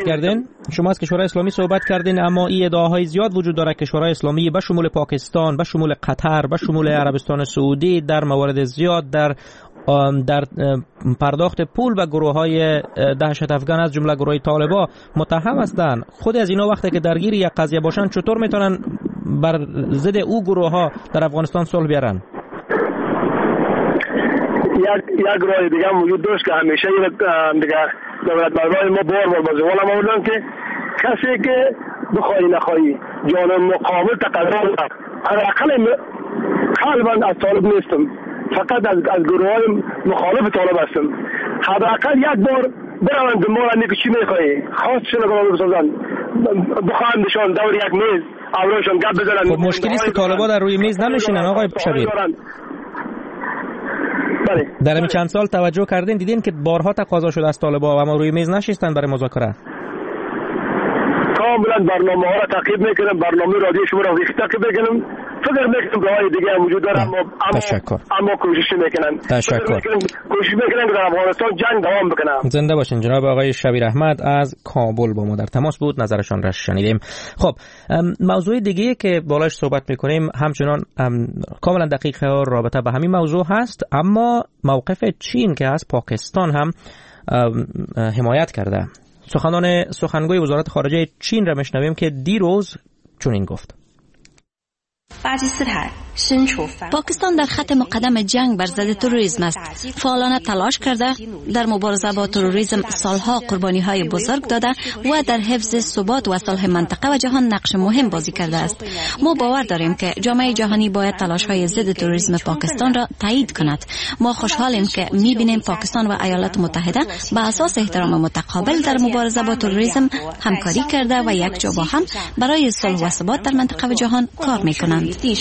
صحبت کردین، اما این ادعاهای زیاد وجود داره کشورهای اسلامی به شمول پاکستان، به شمول قطر، به شمول عربستان سعودی در موارد زیاد در پرداخت پول به گروه‌های دهشت افغان از جمله گروه طالبان متهم هستند. خود از اینا وقتی که درگیر یک قضیه باشن چطور میتونن بر ضد او گروه‌ها در افغانستان صلح بیارن؟ یک راه دیگه وجود داشت که همیشه دیگه دولت مردای ما بار با زوال آوردن که کسی که بخوای نخوای جان مقابل تقاضا دارد. حداقل قلبا از طالب نیستم، فقط از گروه‌های مخالف طالب هستم. حداقل یک بار برون دنبال اینکه چی میخوایی خواستشون رو بسازن، بخواندشان دور یک میز اولشون گپ بزنن. خب مشکلی است که طالبا در روی میز نمیشینن آقای شبیر. بله. در همین چند سال توجه کردین دیدین که بارها تقاضا شده از طالبا اما روی میز نشستن برای مذاکره. کاملا برنامه ها را تعقیب میکنم، برنامه رادیو شما را تعقیب میکنم. فکر میکنم راههای دیگه هم وجود داره اما کوشش میکنن. تشکر. کوشش میکنن که در افغانستان جنگ دوام بکنه. زنده باشین. جناب آقای شبیر احمد از کابل با ما در تماس بود، نظرشان را شنیدیم. خب موضوع دیگه که بالاش صحبت میکنیم همچنان کاملا دقیق رابطه به همین موضوع هست، اما موقف چین که از پاکستان هم حمایت کرده. سخنگوی وزارت خارجه چین را میشنویم که دیروز چنین گفت: پاکستان در خط مقدم جنگ بر ضد تروریسم است. فعالانه تلاش کرده در مبارزه با تروریسم سالها قربانی‌های بزرگ داده و در حفظ ثبات و صلح منطقه و جهان نقش مهم بازی کرده است. ما باور داریم که جامعه جهانی باید تلاش‌های ضد تروریسم پاکستان را تایید کند. ما خوشحالیم که می‌بینیم پاکستان و ایالات متحده به اساس احترام متقابل در مبارزه با تروریسم همکاری کرده و یک جا با هم برای صلح و ثبات در منطقه و جهان کار می‌کنند.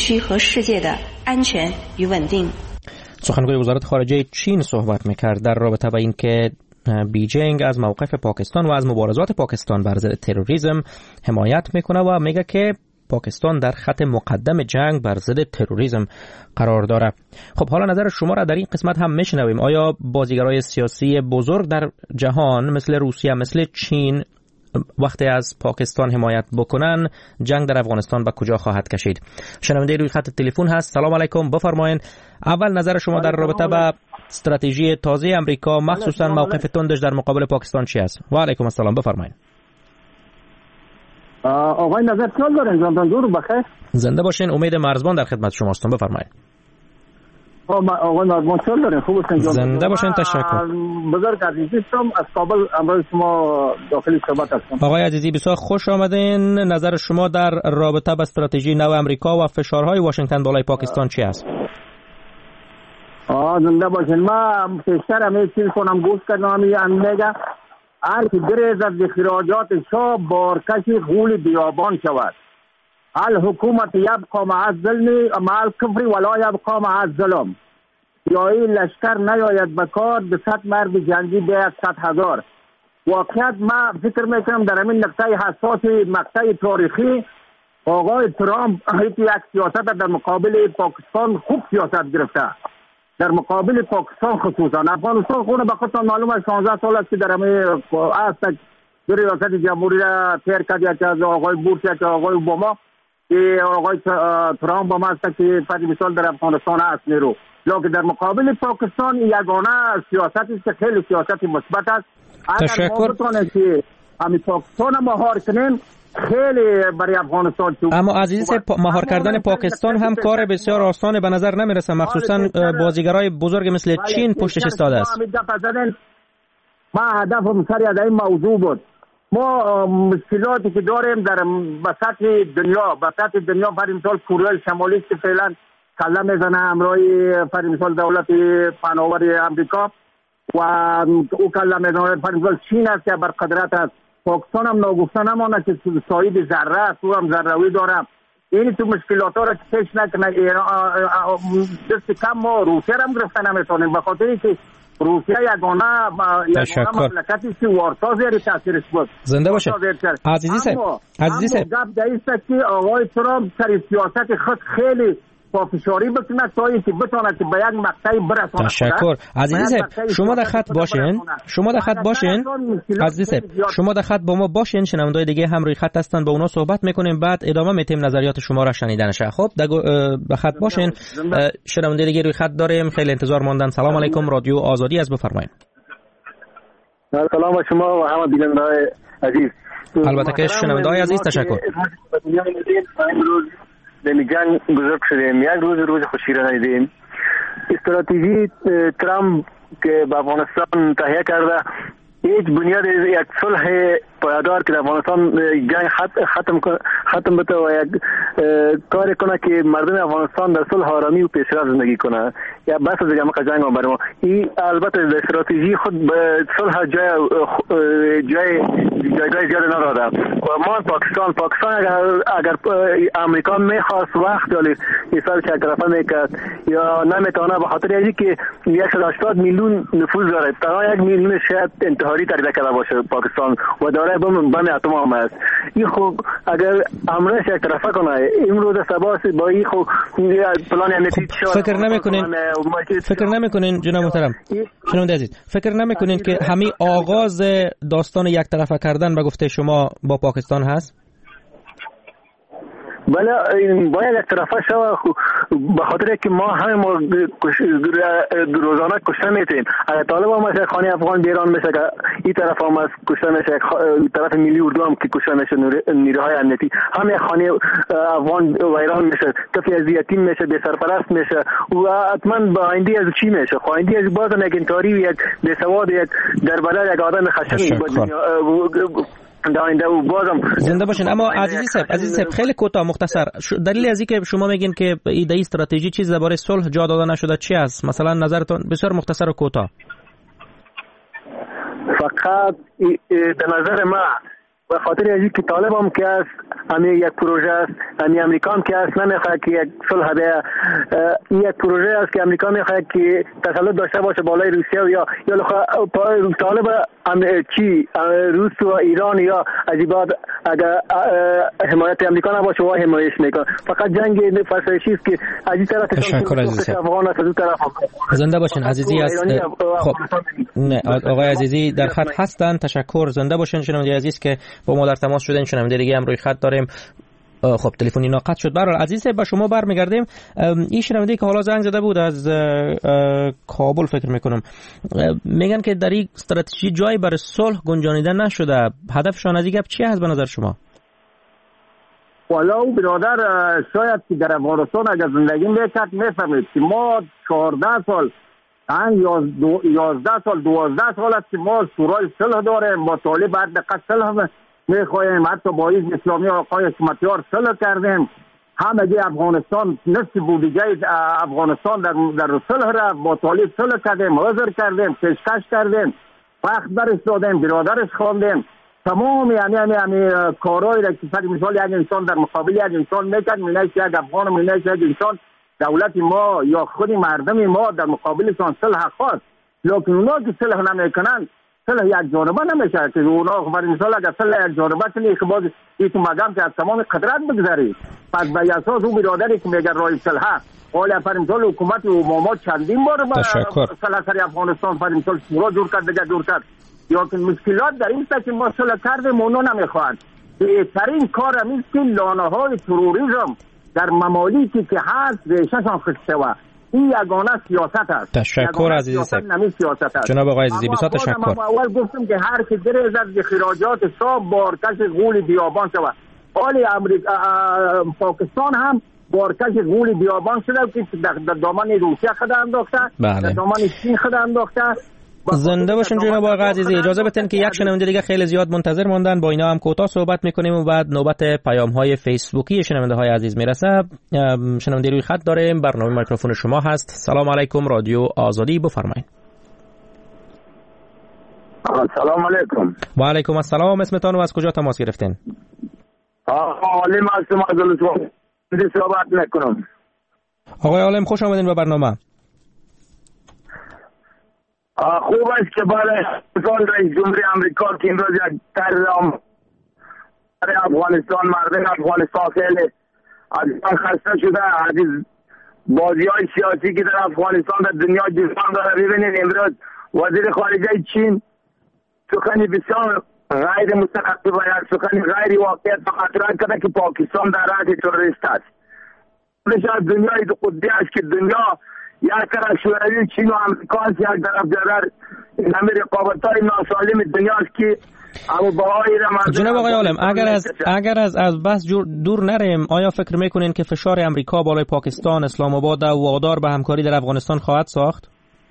سخنگوی وزارت خارجه چین صحبت میکرد در رابطه با این که بیجینگ از موقف پاکستان و از مبارزات پاکستان بر ضد تروریسم حمایت میکنه و میگه که پاکستان در خط مقدم جنگ بر ضد تروریسم قرار داره. خب حالا نظر شما را در این قسمت هم میشنویم. آیا بازیگرای سیاسی بزرگ در جهان مثل روسیه، مثل چین وقتی از پاکستان حمایت بکنن جنگ در افغانستان به کجا خواهد کشید؟ شنونده روی خط تلفن هست. سلام علیکم، بفرمایید. اول نظر شما در رابطه با استراتژی تازه امریکا مخصوصا موقف تندش در مقابل پاکستان چی است؟ و علیکم السلام، بفرمایید. آقای نظر چطور دارین؟ زندان دور بخیر. زنده باشین. امید مرزبان در خدمت شما هستم، بفرمایید. آقای مرزبان چطور دارین؟ خوب هستین؟ زنده باشین. تشکر. بزرگ عزیزی هستم از کابل، امروز شما داخل صحبت هستم. آقای عزیزی بسیار خوش آمدین. نظر شما در رابطه با استراتژی نو امریکا و فشارهای واشنگتن بالای پاکستان چی است؟ زنده باشین. ما پیشتر همه چیز کنم گوش کردم میگه هر کی گریزد به اخراجات شاه بارکشی غول بیابان شود. الحکومت یبقا مع الظلم مع الکفر ولا یبقا مع الظلم. یا این لشکر نیاید بکار به 100 مرد جنگی به 100,000. واقعیت ما فکر میکنم در همین نقطه حساس مقطع تاریخی آقای ترامپ یک سیاست در مقابل پاکستان خوب سیاست گرفته. در مقابل پاکستان خصوصا افغانستان خونه به خودتان معلوم است 16 سال است که در همه است در ریاست جمهوری را تیر کرد که از آقای بورس یا که آقای اوباما که آقای ترامپ هم هست که فرض مثال در افغانستان هست نیرو، لکن در مقابل پاکستان یگانه سیاستی است که خیلی سیاست مثبت است. اگر ما بتونیم که همین پاکستان مهار کنیم خیلی برای افغانستان شد. اما عزیز مهار کردن پاکستان هم کار بسیار آسان به نظر نمیرسه، مخصوصا بازیگرای بزرگ مثل چین پشتش ایستاده است. ما هدفم سر از این موضوع بود. ما مشکلاتی که داریم در سطح دنیا فرض مثال کره شمالی که فعلا کله میزنه همراه فرض مثال دولت پناهور امریکا و او کله میزنه فرض مثال چین است که بر قدرت است. پاکستان هم ناگفته نمانه که صاحب ذره است، او هم ذروی داره. این تو مشکلات ها را که پیش نکنه دست کم ما روسیه هم گرفته نمیتونیم، به خاطر که روسیه یگانه مملکتی است که وارسا زیر تاثیرش بود. زنده باشه عزیزی صاحب. گپ دایست که آقای ترامپ سر سیاست خود خیلی پافشاری بکنه تا اینکه بتونه که به یک مقطعی برسونه. تشکر عزیزی صاحب. شما در خط باشین عزیزی صاحب، شما در خط با ما باشین. شنوندای دیگه هم روی خط هستن، با اونا صحبت میکنیم، بعد ادامه میتیم نظریات شما را شنیدنش. خب به خط باشین. شنوندای دیگه روی خط داریم، خیلی انتظار ماندن. سلام علیکم، رادیو آزادی از بفرمایید. سلام با شما و همه بینندگان عزیز. البته که شنوندای عزیز تشکر. دمی جنگ بزرگ شدیم، یک روز خوشی را ندیدیم. استراتژی ترامپ که به افغانستان تهیه کرده هیچ بنیاد یک صلح پایدار که در افغانستان جنگ ختم بشه و یک کار کنه که مردم افغانستان در صلح آرامی و پیشرفت زندگی کنه. یا بس از جنگ ما برای ما این البته در استراتژی خود به صلح جای زیاد نداده. و ما پاکستان اگر امریکا میخواست وقت یا حساب یک طرفه میکرد یا نمیتونه، به خاطر اینکه 180 میلیون نفوذ داره، تنها 1 میلیون شاید انتحاری تربیت کرده باشه پاکستان و داره بم اتم هم است. این خوب اگر امرش یک طرفه کنه امروز سباس با این خوب پلان امنیتی فکر نمیکنین جناب محترم شنونده عزیز، فکر نمیکنین که همین آغاز داستان یک طرفه کردن به گفته شما با پاکستان هست؟ بله باید یک طرفه شود، به خاطر که ما همه روزانه کشته میتیم. اگر طالب هم از خانه افغان بیران میشه که این طرف هم از کشته میشه، طرف ملی اردو هم که کشته میشه، نیروهای امنیتی همه خانه افغان ویران میشه، کفی از یتیم میشه، بی سرپرست میشه و حتما با آینده از چی میشه؟ آینده از بازم یک انتحاری و یک بیسواد، یک در بدل یک آدم خشن با دنیا زنده باشین. اما عزیزی صاحب خیلی کوتاه مختصر، دلیل از اینکه شما میگین که ایده استراتژی چیز درباره صلح جا داده نشده چی است؟ مثلا نظرتون بسیار مختصر و کوتاه. فقط به نظر ما به خاطر از اینکه طالب هم که است، همین یک پروژه است، همین امریکا هم که است نمیخواد که یک صلح بیا. این یک پروژه است که امریکا میخواد که تسلط داشته باشه بالای روسیه یا طالب چی روس و ایران یا از بعد اگر حمایت امریکا نباشه و حمایش میکنه. فقط جنگ فرسایشی است که از این طرف تشکر عزیزی افغان است، از اون طرف زنده باشین. عزیزی است. خب آقای عزیزی در خط هستن، تشکر. زنده باشین. شنونده عزیز که با ما در تماس شدن، شنونده دیگه هم روی خط داریم. خب تلفنی ناقص شد. برای عزیز با شما برمیگردیم. این شنونده که حالا زنگ زده بود از کابل فکر میکنم، میگن که در این استراتژی جایی برای صلح گنجانیده نشده. هدفشان از این گپ چی هست به نظر شما؟ والا او برادر شاید که در افغانستان اگر زندگی میکرد میفهمید که ما 14 سال 11 سال 12 سال است که ما شورای صلح داریم با طالب، هر دقیقه صلح میخوایم، حتی با حزب اسلامی آقای اسمتیار صلح کردیم. همگی افغانستان نصف بودجه افغانستان در صلح را با طالب صلح کردیم، حاضر کردیم، پیشکش کردیم، وقت برش دادیم، برادرش خواندیم. تمام یعنی کارهایی را که مثال یک انسان در مقابل یک انسان میکرد، مینش یک افغان، مینش یک انسان، دولت ما یا خود مردم ما در مقابلشان صلح خواست. لیکن اونا که صلح نمیکنن صلح یک جانبه نمیشه که اونا بر مثال اگر صلح یک جانبه کنی که باز این تو مقام که از تمام قدرت بگذاری، پس به اساس او برادری که میگه رای صلح حالا پر مثال حکومت امامات چندین بار صلح سر افغانستان پر مثال شورا جور کرد دیگه جور کرد، یا که مشکلات در این است که ما صلح کردیم اونا نمیخوان. بهترین کار همیست که لانه های تروریسم در ممالکی که هست ریشهشان خشته و این یگانه سیاست است. تشکر عزیزی صاحب. جناب آقای عزیزی بسیار تشکر. ما اول گفتم که هر که گریزد به خراجات صاحب بارکش غول بیابان شود. حالی پاکستان هم بارکش غول بیابان شده که در دامن روسیه خود انداخته، در دامن چین خود انداخته. زنده باشین جناب آقای عزیزی. اجازه بدین که یک شنونده دیگه خیلی زیاد منتظر موندن، با اینا هم کوتاه صحبت میکنیم و بعد نوبت پیام‌های فیسبوکی شنونده های عزیز میرسه. شنونده روی خط داریم، برنامه میکروفون شما هست. سلام علیکم، رادیو آزادی، بفرمایید. سلام علیکم. و علیکم السلام. اسمتون و از کجا تماس گرفتین؟ عالم هستم از ولسوالی صحبت میکنم. آقای عالم خوش آمدین به برنامه. خوب است که برای رئیس جمهوری آمریکا که این روز یک طرز برای افغانستان، مردم افغانستان خیلی از این خسته شده از بازی های سیاسی که در افغانستان در دنیا جریان داره. ببینید امروز وزیر خارجه چین سخنی بسیار غیر متعقب و یک سخنی غیر واقعیت مطرح کرده که پاکستان در راه تروریست است. از دنیای دو قطبی است که دنیا یک طرف شوروی چین و امریکا است، یک طرف دیگر همه رقابت‌های ناسالم دنیا است که جناب آقای عالم اگر از بحث دور نریم، آیا فکر میکنین که فشار امریکا بالای پاکستان، اسلام آباد وادار به همکاری در افغانستان خواهد ساخت؟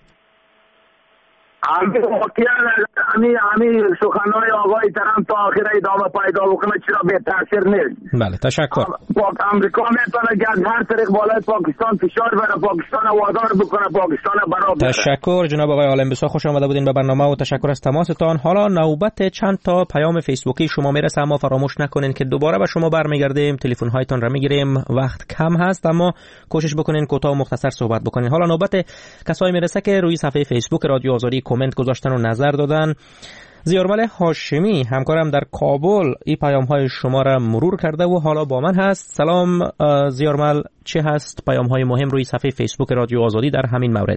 همین سخنهای آقای ترامپ تا آخر ادامه پیدا بکنه چرا به تاثیر نیست. بله تشکر. امریکا میتونه که از هر طریق بالای پاکستان فشار بره، پاکستان وادار بکنه، پاکستان برابر. تشکر جناب آقای عالم، بسیار خوش آمده بودین به برنامه و تشکر از تماستان. حالا نوبت چند تا پیام فیسبوکی شما میرسه، اما فراموش نکنین که دوباره به شما برمیگردیم، تلفن هایتون را میگیریم. وقت کم هست اما کوشش بکنین کوتاه و مختصر صحبت بکنین. حالا نوبت کسایی میرسه که روی صفحه فیسبوک رادیو آزادی کامنت گذاشتن و نظر دادن. زیارمل هاشمی همکارم در کابل این پیام های شما را مرور کرده و حالا با من هست. سلام زیارمل، چه هست پیام های مهم روی صفحه فیسبوک رادیو آزادی در همین مورد؟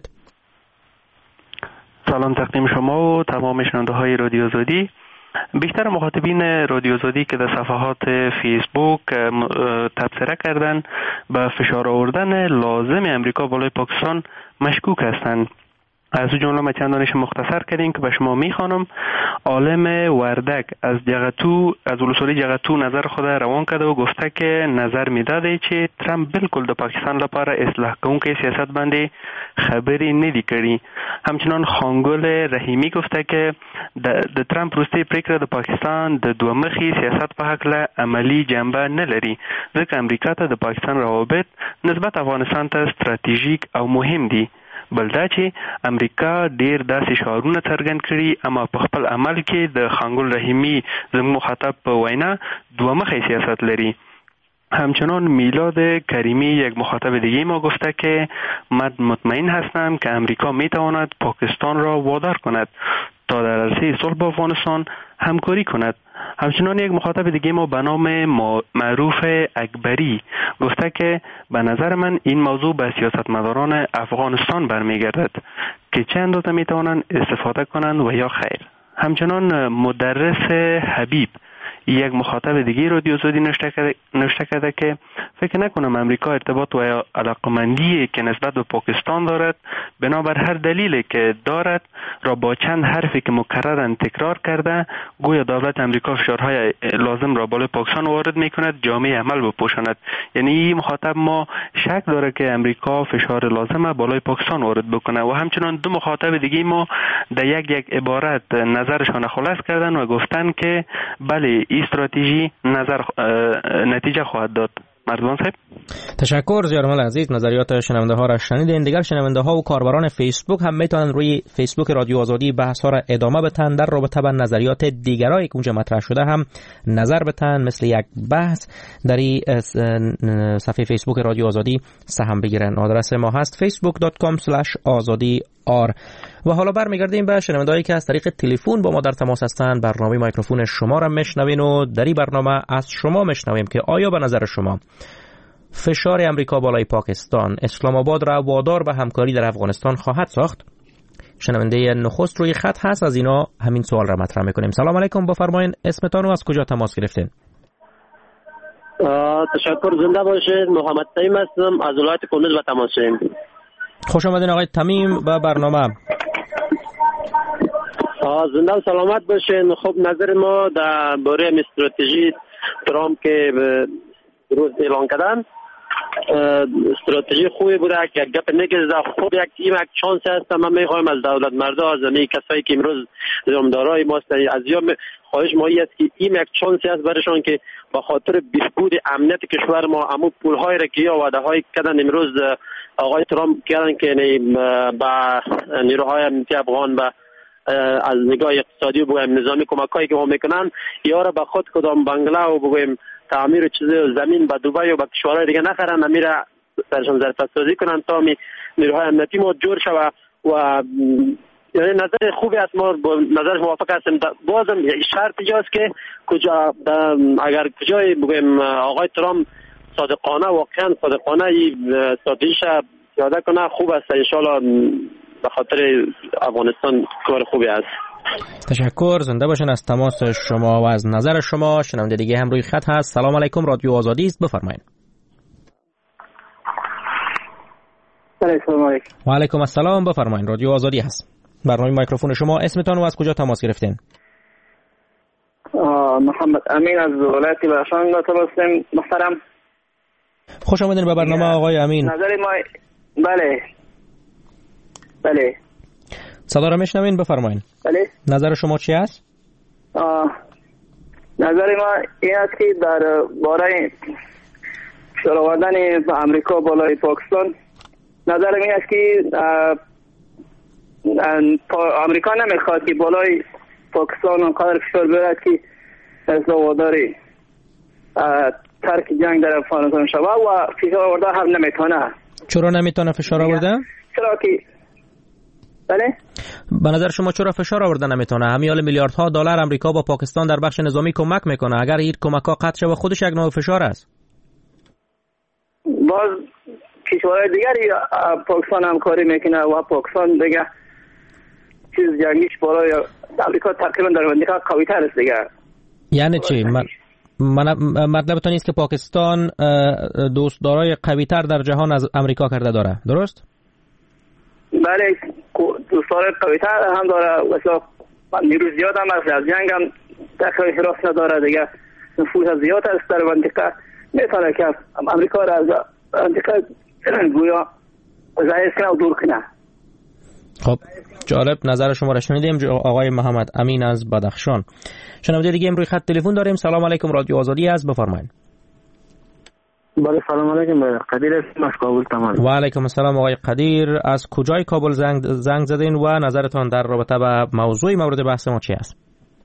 سلام تقدیم شما و تمام شنونده های رادیو آزادی. بیشتر مخاطبین رادیو آزادی که در صفحات فیسبوک تبصره کردن به فشار آوردن لازم امریکا بالای پاکستان مشکوک هستند. از او جمله ما چندانش مختصر کردیم که به شما میخوانم. عالم وردک از ولسوالی جغتو نظر خود روان کرده و گفته که نظر میداده چې ترامپ بالکل د پاکستان لپاره اصلاح کوونکی سیاست باندې خبرې ندی کړي. همچنان خانګل رحیمی گفته که د ترامپ وروستۍ پریکړه د پاکستان د دوه مخي سیاست په هکله عملی جنبه نه لري، ځکه امریکا ته د پاکستان روابط نسبت افغانستان ته ستراتیژیک او مهم دي. بل دا چې امریکا ډیر داسې شعارونه څرګند کړي اما په خپل عمل کې د خانګل رحیمی زموږ مخاطب په وینا دوه مخی سیاست لري. همچنان میلاد کریمی یک مخاطب دیگه ما گفته که من مطمئن هستم که امریکا میتواند پاکستان را وادار کند تا در عرصه صلح با افغانستان همکاری کند. همچنان یک مخاطب دیگه ما به نام معروف اکبری گفته که به نظر من این موضوع به سیاستمداران افغانستان برمیگردد که چه اندازه میتوانند استفاده کنند و یا خیر. همچنان مدرس حبیب یک مخاطب دیگه رادیو آزادی نوشته کرده که فکر نکنم امریکا ارتباط و علاقمندی که نسبت به پاکستان دارد بنابر هر دلیلی که دارد را با چند حرفی که مکررن تکرار کرده گویا دولت امریکا فشارهای لازم را بالای پاکستان وارد میکند جامعه عمل بپوشاند. یعنی مخاطب ما شک داره که امریکا فشار لازم بالای پاکستان وارد بکنه. و همچنان دو مخاطب دیگه ما در یک عبارت نظرشان خلاص کردن و گفتن که بله این استراتژی نتیجه خواهد داد. مردمان صاحب تشکر زیارمل عزیز، نظریات شنونده ها را شنیدین. دیگر شنونده ها و کاربران فیسبوک هم میتونن روی فیسبوک رادیو آزادی بحث ها را ادامه بدن، در رابطه با نظریات دیگرایی که اونجا مطرح شده هم نظر بدن، مثل یک بحث در صفحه فیسبوک رادیو آزادی سهم بگیرن. آدرس ما هست facebook.com/azadi و حالا برمیگردیم به شنوندهایی که از طریق تلفن با ما در تماس هستند. برنامه مایکروفون شما را میشنوین و در این برنامه از شما میشنویم که آیا به نظر شما فشار امریکا بالای پاکستان اسلام آباد را وادار به همکاری در افغانستان خواهد ساخت؟ شنونده نخست روی خط هست، از اینا همین سوال را مطرح میکنیم. سلام علیکم، بفرمایید اسمتان و از کجا تماس گرفتین؟ تشکر، زنده باشید. محمد تمیم هستم از ولایت کندوز به تماسیم. خوش آمدین آقای تمیم به برنامه. زنده و سلامت باشین. خب نظر ما در باره استراتژی ترامپ که روز اعلان کردن استراتژی خوبی بوده که گپ نگذده. خب یک چانس هست. من میخوایم از دولت مردا، از کسایی که امروز زمدارای ماست، از یا خواهش مایی است که این یک چانسی هست برشان که با خاطر بهبود امنیت کشور ما امو پولهای را که یا وعده های کردن امروز آقای ترامپ کردن که با نیروهای امنیتی افغان با از نگاه اقتصادی و بگویم نظامی کمکایی که ما میکنن یا را به خود کدام بنگله و بگویم تعمیر چیز زمین به دبی و به کشورهای دیگه نخرن، امیره درشان ظرفیت سازی کنن تا نیروهای امنیتی ما جور شود و یعنی نظر خوبی است. ما با نظرش موافق هستیم. بازم شرط اینجاست که کجا اگر کجای بگویم آقای ترامپ صادقانه واقعا صادقانه استراتژیش پیاده کنه خوب است. ان شاءالله به خاطر افغانستان کار خوبی است. تشکر، زنده باشین از تماس شما و از نظر شما. شنونده دیگه هم روی خط هست. سلام علیکم، رادیو آزادی است، بفرمایید. سلام علیکم. و علیکم السلام، بفرمایید. رادیو آزادی هست. برنامه مایکروفون شما، اسمتان و از کجا تماس گرفتین؟ محمد امین از ولایت بهشان تماس محترم. خوش آمدین به برنامه آقای امین. نظر ما بله صدا را میشنوین، بفرمایید. بله نظر شما چی است؟ نظر ما این است که در باره فشار آوردن امریکا بالای پاکستان نظر من است که امریکا نمیخواد که بالای پاکستان اونقدر فشار بیارد که اسلام واداری ترک جنگ در افغانستان شود و فشار آورده هم نمیتونه. چرا نمیتونه فشار آورده؟ چرا که بله؟ به نظر شما چرا فشار آورده نمیتونه؟ همیال میلیاردها دلار امریکا با پاکستان در بخش نظامی کمک میکنه. اگر این کمک‌ها قطع شه و خودش یک نوع فشار است. باز کشورهای دیگری پاکستان همکاری میکنه و پاکستان دیگه چیز جنگیش بالای امریکا تقریبا در منطقه قوی تر است دیگه. یعنی چی؟ مطلبتون نیست که پاکستان دوستدارای قوی تر در جهان از امریکا کرده داره، درست؟ بله، دوستدارای قوی تر هم داره. مثلا نیروی زیاد هم است، از جنگ هم تقریبا حراس نداره دیگه. نفوذ زیاد است در منطقه، میتونه که امریکا را از منطقه گویا ضعیف کنه و دور کنه. خب جالب، نظر شما را شنیدیم. آقای محمد امین از بدخشان. شنونده دیگه امروز خط تلفن داریم. سلام علیکم، رادیو آزادی است، بفرمایید. بله سلام علیکم، قدیر هستم از کابل تمام. و علیکم السلام آقای قدیر، از کجای کابل زنگ زدین و نظرتان در رابطه با موضوع مورد بحث ما چی است؟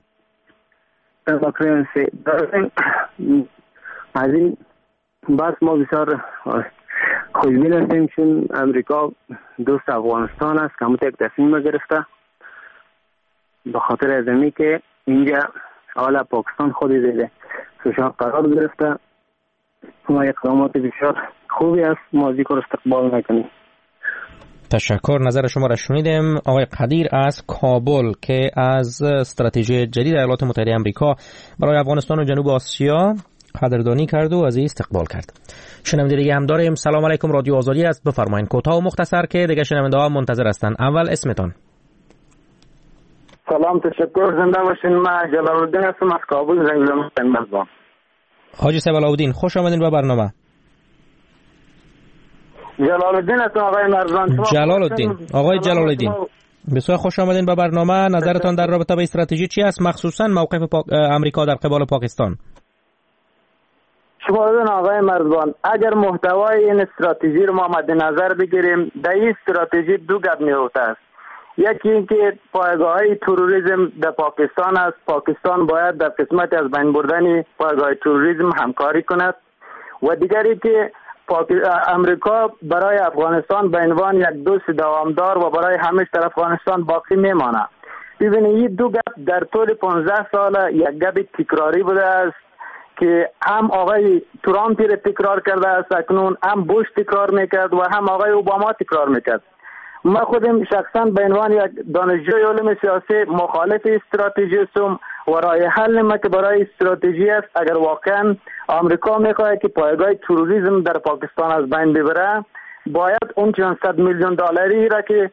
از این بحث ما بسیار خوشبین هستیم چون امریکا دوست افغانستان است که همونطور یک تصمیم گرفته به خاطر ازمی که اینجا حالا پاکستان خودی دیده فشار قرار گرفته و اقدامات بسیار خوبی است. ما از این کار استقبال میکنیم. تشکر، نظر شما را شنیدیم. آقای قدیر از کابل که از استراتژی جدید ایالات متحده آمریکا برای افغانستان و جنوب آسیا قدردانی کرد و از این استقبال کرد. شنونده دیگه هم داریم. سلام علیکم، رادیو آزادی است، بفرمایید. کوتاه و مختصر که دیگه شنونده ها منتظر هستن. اول اسمتان. سلام، تشکر، زنده باشین. من جلال الدین هستم از کابل زنگ زدم. حاجی سبل الدین، خوش آمدین به برنامه. جلال الدین هستم آقای مرزبان. جلال الدین، آقای جلال الدین، بسیار خوش آمدین به برنامه. نظرتان در رابطه با استراتژی چی است، مخصوصا موقف امریکا در قبال پاکستان؟ شما ببین آقای مرزبان، اگر محتوای این استراتژی رو ما مد نظر بگیریم، در این استراتژی دو گپ میفته است. یکی اینکه پایگاه‌های تروریسم در پاکستان است، پاکستان باید در قسمت از بین بردن پایگاه تروریسم همکاری کند و دیگری که امریکا برای افغانستان به عنوان یک دوست دوامدار و برای همیشه در افغانستان باقی میمانه. ببینید این دو گپ در طول 15 سال یک گپ تکراری بوده است که هم آقای ترامپ را تکرار کرده است اکنون، هم بوش تکرار میکرد و هم آقای اوباما تکرار میکرد. ما خودم شخصا به عنوان یک دانشجوی علوم سیاسی مخالف استراتژی هستم و راه حل ما که برای استراتژی است اگر واقعا آمریکا میخواهد که پایگاه تروریسم در پاکستان از بین ببره، باید اون 400 میلیون دلاری را که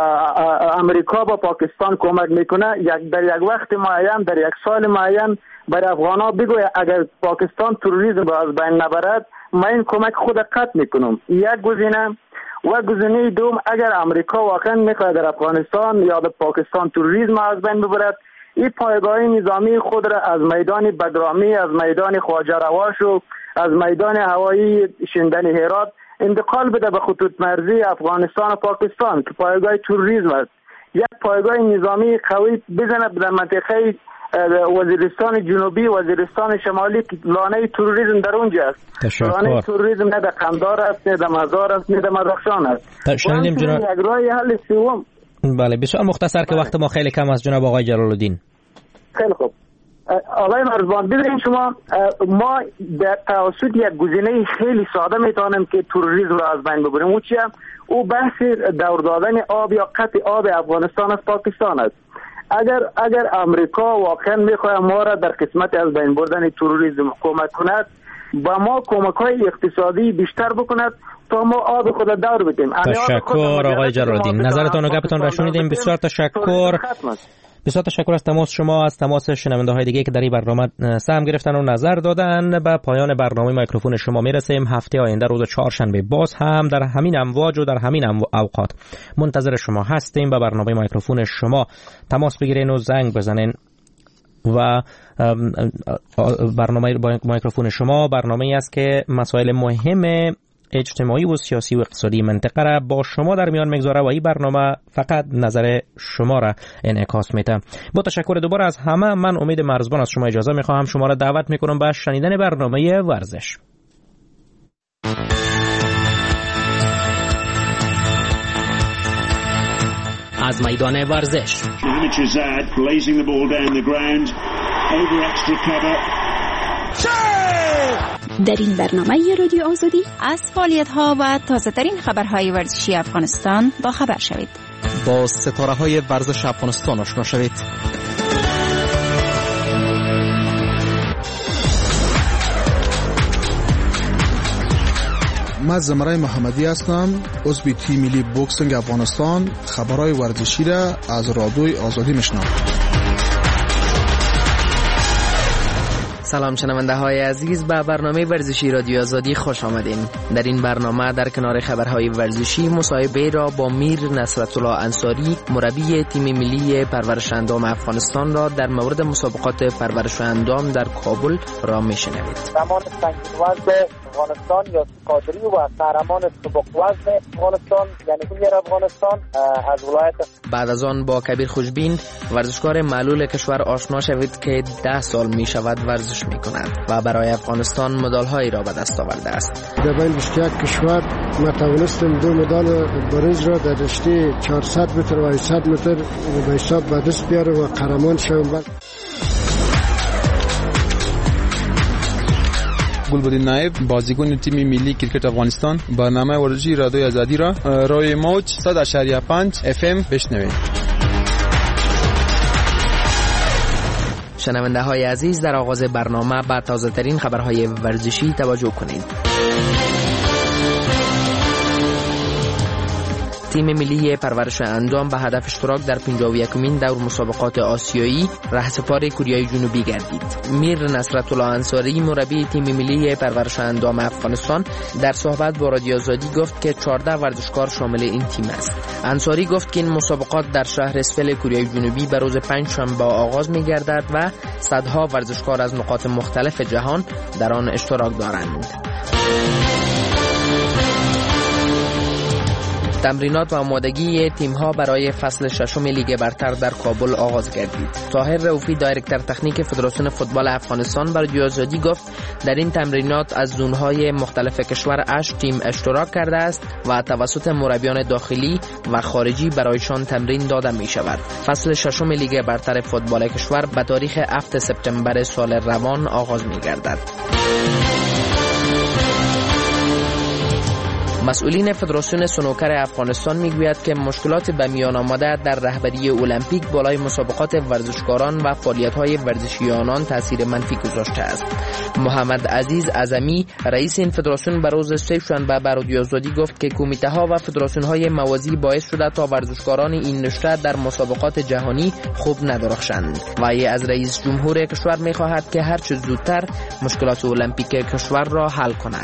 امریکا با پاکستان کمک میکنه در یک وقت معین، در یک سال معین برای افغانا بگوید اگر پاکستان تروریسم را از بین نبرد من این کمک خود قطع میکنم. یک گزینه. و گزینه دوم، اگر امریکا واقعا میخواهد در افغانستان یا در پاکستان تروریسم از بین ببرد، این پایگاه نظامی خود را از میدان بگرامی، از میدان خواجه رواش و از میدان هوایی شندن هرات انتقال بده به خطوط مرزی افغانستان و پاکستان که پایگاه تروریسم است. یک پایگاه نظامی قوی بزنه در منطقه وزیرستان جنوبی، وزیرستان شمالی که لانه تروریسم در اونجا است. لانه تروریسم نه در قندار است، نه در مزار است، نه در مدخشان است. شنیدیم جناب. یک راه حل سوم. بله، بسیار مختصر که وقت ما خیلی کم از جناب آقای جلال الدین. خیلی خوب. آقای مرزبان، ببینید شما، ما در توسط یک گزینه خیلی ساده میتونیم که تروریسم را از بین ببریم. او چیه؟ او بحث دور دادن آب یا قطع آب افغانستان از پاکستان است. اگر امریکا واقعا میخواد ما را در قسمت از بین بردن تروریسم کمک کند، با ما کمک‌های اقتصادی بیشتر بکند تا ما آب خود دور بدیم. تشکر آقای جلال الدین، نظرتان و گپتان را شنیدیم. بسیار تشکر. بسیار تشکر از تماس شما، از تماس شنونده های دیگه که در این برنامه سهم گرفتن و نظر دادن. به پایان برنامه میکروفون شما میرسیم. هفته آینده روز چهارشنبه باز هم در همین امواج و در همین اوقات منتظر شما هستیم. به برنامه میکروفون شما تماس بگیرین و زنگ بزنین و برنامه میکروفون شما برنامه‌ای است که مسائل مهم اجتماعی و سیاسی و اقتصادی منطقه را با شما در میان میگذاره و این برنامه فقط نظر شما را انعکاس میده. با تشکر دوباره از همه، من امید مرزبان از شما اجازه میخواهم. شما را دعوت میکنم به شنیدن برنامه ورزش. از میدان ورزش. در این برنامه رادیو آزادی از فعالیت‌ها و تازه‌ترین خبرهای ورزشی افغانستان با خبر شوید. با ستاره‌های ورزش افغانستان آشنا شوید. من زمرای محمدی هستم، عضو تیم ملی بوکسینگ افغانستان. خبرهای ورزشی را از رادیوی آزادی میشنوم. سلام شنونده های عزیز، به برنامه ورزشی رادیو آزادی خوش آمدین. در این برنامه در کنار خبرهای ورزشی مصاحبه را با میر نصرت الله انصاری، مربی تیم ملی پرورش اندام افغانستان را در مورد مسابقات پرورش اندام در کابل را میشنوید. قهرمان سنگین وزن افغانستان یا قادری و قهرمان سبک وزن افغانستان یعنی کلیر افغانستان از ولایت. بعد از آن با کبیر خوشبین، ورزشکار معلول کشور آشنا شوید که 10 سال می شود ورزش می کند و برای افغانستان مدال هایی را به دست آورده است. در بین 21 کشور ما توانستیم 2 مدال برنز را در رشته 400 متر و 800 متر به حساب به دست بیاریم و قهرمان شویم. گلبدین نایب، بازیکن تیم ملی کرکت افغانستان، برنامه ورزشی رادیوی آزادی را روی موج 100.5 FM بشنوید. شنونده های عزیز، در آغاز برنامه به تازه ترین خبرهای ورزشی توجه کنید. تیم ملی پرورش اندام به هدف اشتراک در 51مین دور مسابقات آسیایی رهسپار کره جنوبی گردید. میر نصرت الله انصاری، مربی تیم ملی پرورش اندام افغانستان، در صحبت با رادیو آزادی گفت که 14 ورزشکار شامل این تیم است. انصاری گفت که این مسابقات در شهر اسفل کره جنوبی به روز 5 شنبه آغاز می‌گردد و صدها ورزشکار از نقاط مختلف جهان در آن اشتراک دارند. تمرینات و آمادگی تیم‌ها برای فصل ششم لیگ برتر در کابل آغاز گردید. طاهر رؤوفی دایرکتور تکنیک فدراسیون فوتبال افغانستان بر رادیو آزادی گفت در این تمرینات از زون‌های مختلف کشور 8 تیم اشتراک کرده است و توسط مربیان داخلی و خارجی برایشان تمرین داده می‌شود. فصل ششم لیگ برتر فوتبال کشور به تاریخ 7 سپتامبر سال روان آغاز می‌گردد. مسئولین فدراسیون سنوکر افغانستان میگوید که مشکلات به میان آمده در رهبری المپیک بالای مسابقات ورزشکاران و فعالیت‌های ورزشی آنان تاثیر منفی گذاشته است. محمد عزیز اعظمی رئیس این فدراسیون به روز سه‌شنبه به رادیو آزادی گفت که کمیته ها و فدراسیون های موازی باعث شده تا ورزشکاران این رشته در مسابقات جهانی خوب ندرخشند و از رئیس جمهور کشور می‌خواهد که هر چه زودتر مشکلات المپیک کشور را حل کند.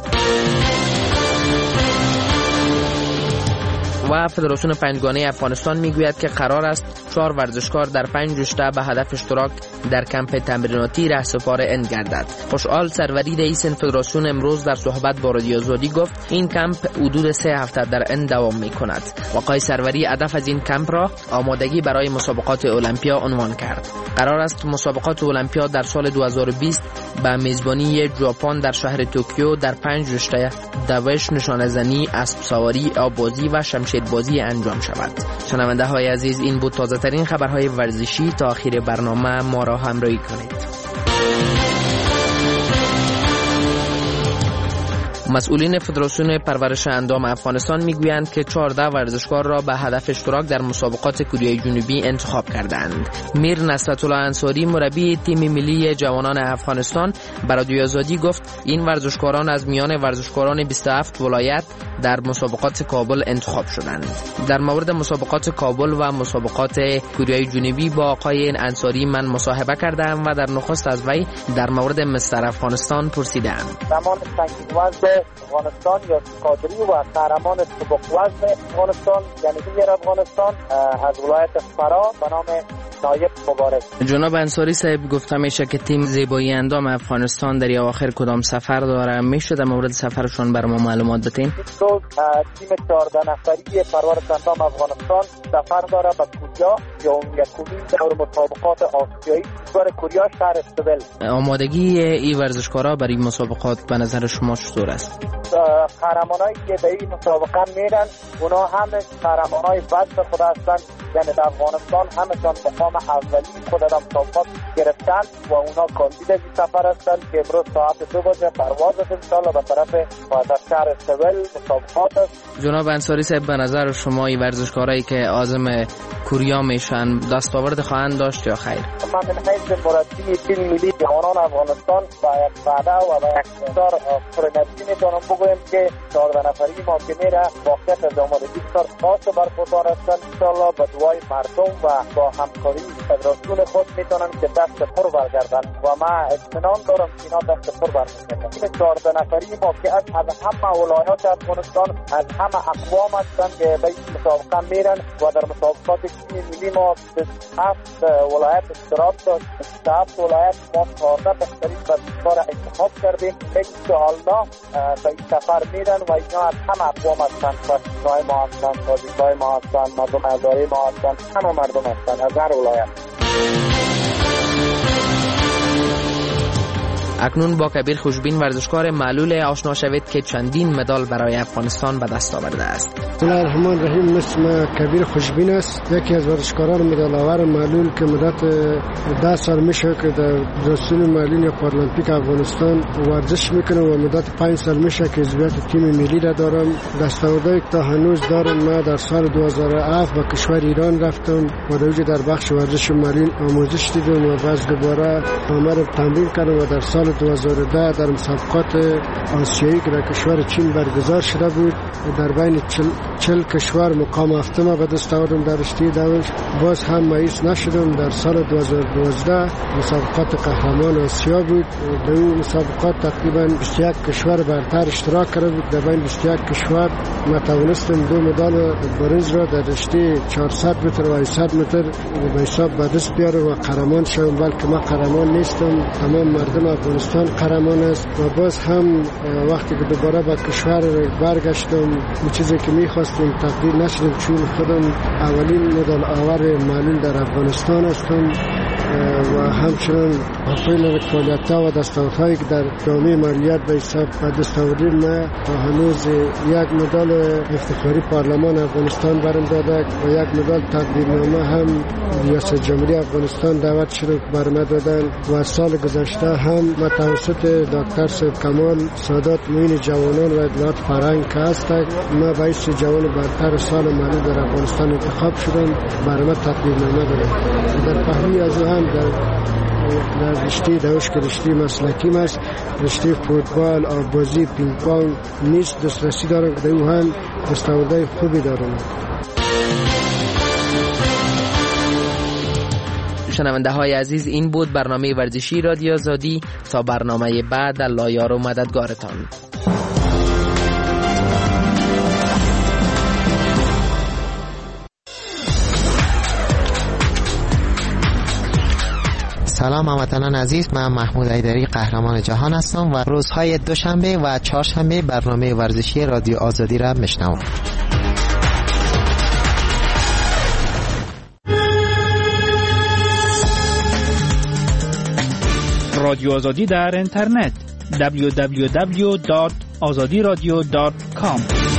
و فدراسیون پنجگانه افغانستان میگوید که قرار است 4 ورزشکار در 5 رشته به هدف اشتراک در کمپ تمریناتی رهسپار اند گردد. خوشحال سروری رئیس این فدراسیون امروز در صحبت با رادیو آزادی گفت این کمپ حدود 3 هفته در اند دوام میکند. وقای سروری هدف از این کمپ را آمادگی برای مسابقات المپیا عنوان کرد. قرار است مسابقات المپیا در سال 2020 به میزبانی ژاپن در شهر توکیو در 5 رشته دوش، نشانه‌زنی، اسب سواری، آب‌بازی و شمشیربازی انجام شود. شنونده های عزیز، این بود تازه ترین خبرهای ورزشی. تا آخر برنامه ما را همراهی کنید. مسئولین فدراسیون پرورش اندام افغانستان میگویند که 14 ورزشکار را به هدف اشتراک در مسابقات کره جنوبی انتخاب کردند. میر نصرت‌الله انصاری مربی تیم ملی جوانان افغانستان به رادیو آزادی گفت این ورزشکاران از میان ورزشکاران 27 ولایت در مسابقات کابل انتخاب شدند. در مورد مسابقات کابل و مسابقات کره جنوبی با آقای انصاری من مصاحبه کردم و در نخست از وی در مورد مستر افغانستان پرسیدم. زمان سنگین افغانستان یا قادری و قهرمان سبک وزن افغانستان یعنی میر افغانستان از ولایت فرا به نام نایب مبارک. جناب انصاری صاحب، گفته میشه که تیم زیبایی اندام افغانستان در اواخر کدام سفر داره؟ میشه در مورد سفرشون برای ما معلومات بدین؟ تیم 14 نفری پرورش اندام افغانستان سفر داره به کوریا یا یکمین دور مسابقات آسیایی برای کوریا شهر استبل. آمادگی این ورزشکارا برای مسابقات به نظر شما چطور است؟ قهرمانایی که در این مسابقه میرن اونا هم قهرمانای وزن خود هستند، یعنی در افغانستان همشان مقام اولی خود در مسابقات گرفتن و اونا کاندید این سفر هستند که امروز ساعت 2 بجه پرواز است انشاءالله به طرف شهر استبل مسابقات است. جناب انصاری صاحب، به نظر شما این ورزشکارایی که عازم کوریا میشن دستاورد خواهند داشت یا خیر؟ من من حیث مربی تیم ملی جوانان افغانستان با یک وعده و با یک اقدار پرنتی میتونم بگویم که 14 نفری ما که میره واقعیت از آمادگی بسیار خاص و برگزار هستند. انشاءالله با دعای مردم و با همکاری فدراسیون خود میتونن که دست پر برگردن و من اطمینان دارم که اینا دست پر برمیگردن. تیم 14 نفری ما که از همه ولایات افغانستان از همه اقوام هستند که به این مسابقه میرن و در مسابقات تیم ملی ما 7 ولایت اشتراک داشت. 7 ولایت ما 14 بهترین ورزشکار انتخاب کردیم. انشاءالله به این سفر میرن و اینا از همه اقوام هستند. ورزشکارای ما هستند، سازیکای ما هستند، مردم اداره ما هستند، همه مردم هستند از هر ولایت. اکنون با کبیر خوشبین ورزشکار معلول آشنا شوید که چندین مدال برای افغانستان به دست آورده است. بسم الله الرحمن الرحیم. اسم کبیر خوشبین است، یکی از ورزشکاران مدال آور معلول که مدت 10 سال میشه که در فدراسیون معلول یا پارالمپیک افغانستان ورزش میکنه و مدت 5 سال میشه که عضویت تیم ملی را دارم. دستاوردهایی که تا هنوز دارم، من در سال 2007 به کشور ایران رفتم و در بخش ورزش معلول آموزش دیدم و بعد دوباره آمدم تمرین کردم و در سال 2010 در مسابقات آسیایی که در کشور چین برگزار شده بود در بین 40 کشور مقام هفتم به دست آوردم در رشته دوش. باز هم مایوس نشدم. در سال 2012 مسابقات قهرمان آسیا بود. در این مسابقات تقریبا 21 کشور برتر اشتراک کرده بود. در بین 21 کشور ما توانستم 2 مدال برنز را در رشته 400 متر و 800 متر به حساب به دست بیارم و قهرمان شدم. بلکه ما قهرمان نیستم، تمام مردم افغانستان قهرمان است. و باز هم وقتی که دوباره به کشور برگشتم اون چیزی که میخواستیم تقدیر نشدیم، چون خودم اولین مدال آور معلول در افغانستان هستم و همچنان حاصل فعالیت‌ها و دستاوردهایی که در جامعه مالیات به حساب دستاوردیم ما هنوز یک مدال افتخاری پارلمان افغانستان برام داده و یک مدال تقدیرنامه هم ریاست جمهوری افغانستان دعوت شد برام دادن و سال گذشته هم ما توسط دکتر سید کمال سادات معین جوانان و اطلاعات فرهنگ که هست ما باعث جوان برتر سال معلول در افغانستان انتخاب شدم برام تقدیرنامه دادن. در پهلوی از هم در رشته دوش که رشته مسلکی است، رشته فوتبال و بازی پینگ پونگ نیست دسترسی دارم که او هم دستاوردهای خوبی دارم. شنونده های عزیز، این بود برنامه ورزشی رادیو آزادی. تا برنامه بعد، الله یار و مددگارتان. سلام هموطنان عزیز، من محمود ایدری قهرمان جهان هستم و روزهای دوشنبه و چهارشنبه برنامه ورزشی رادیو آزادی را میشنوم. رادیو آزادی در اینترنت www.azadiradio.com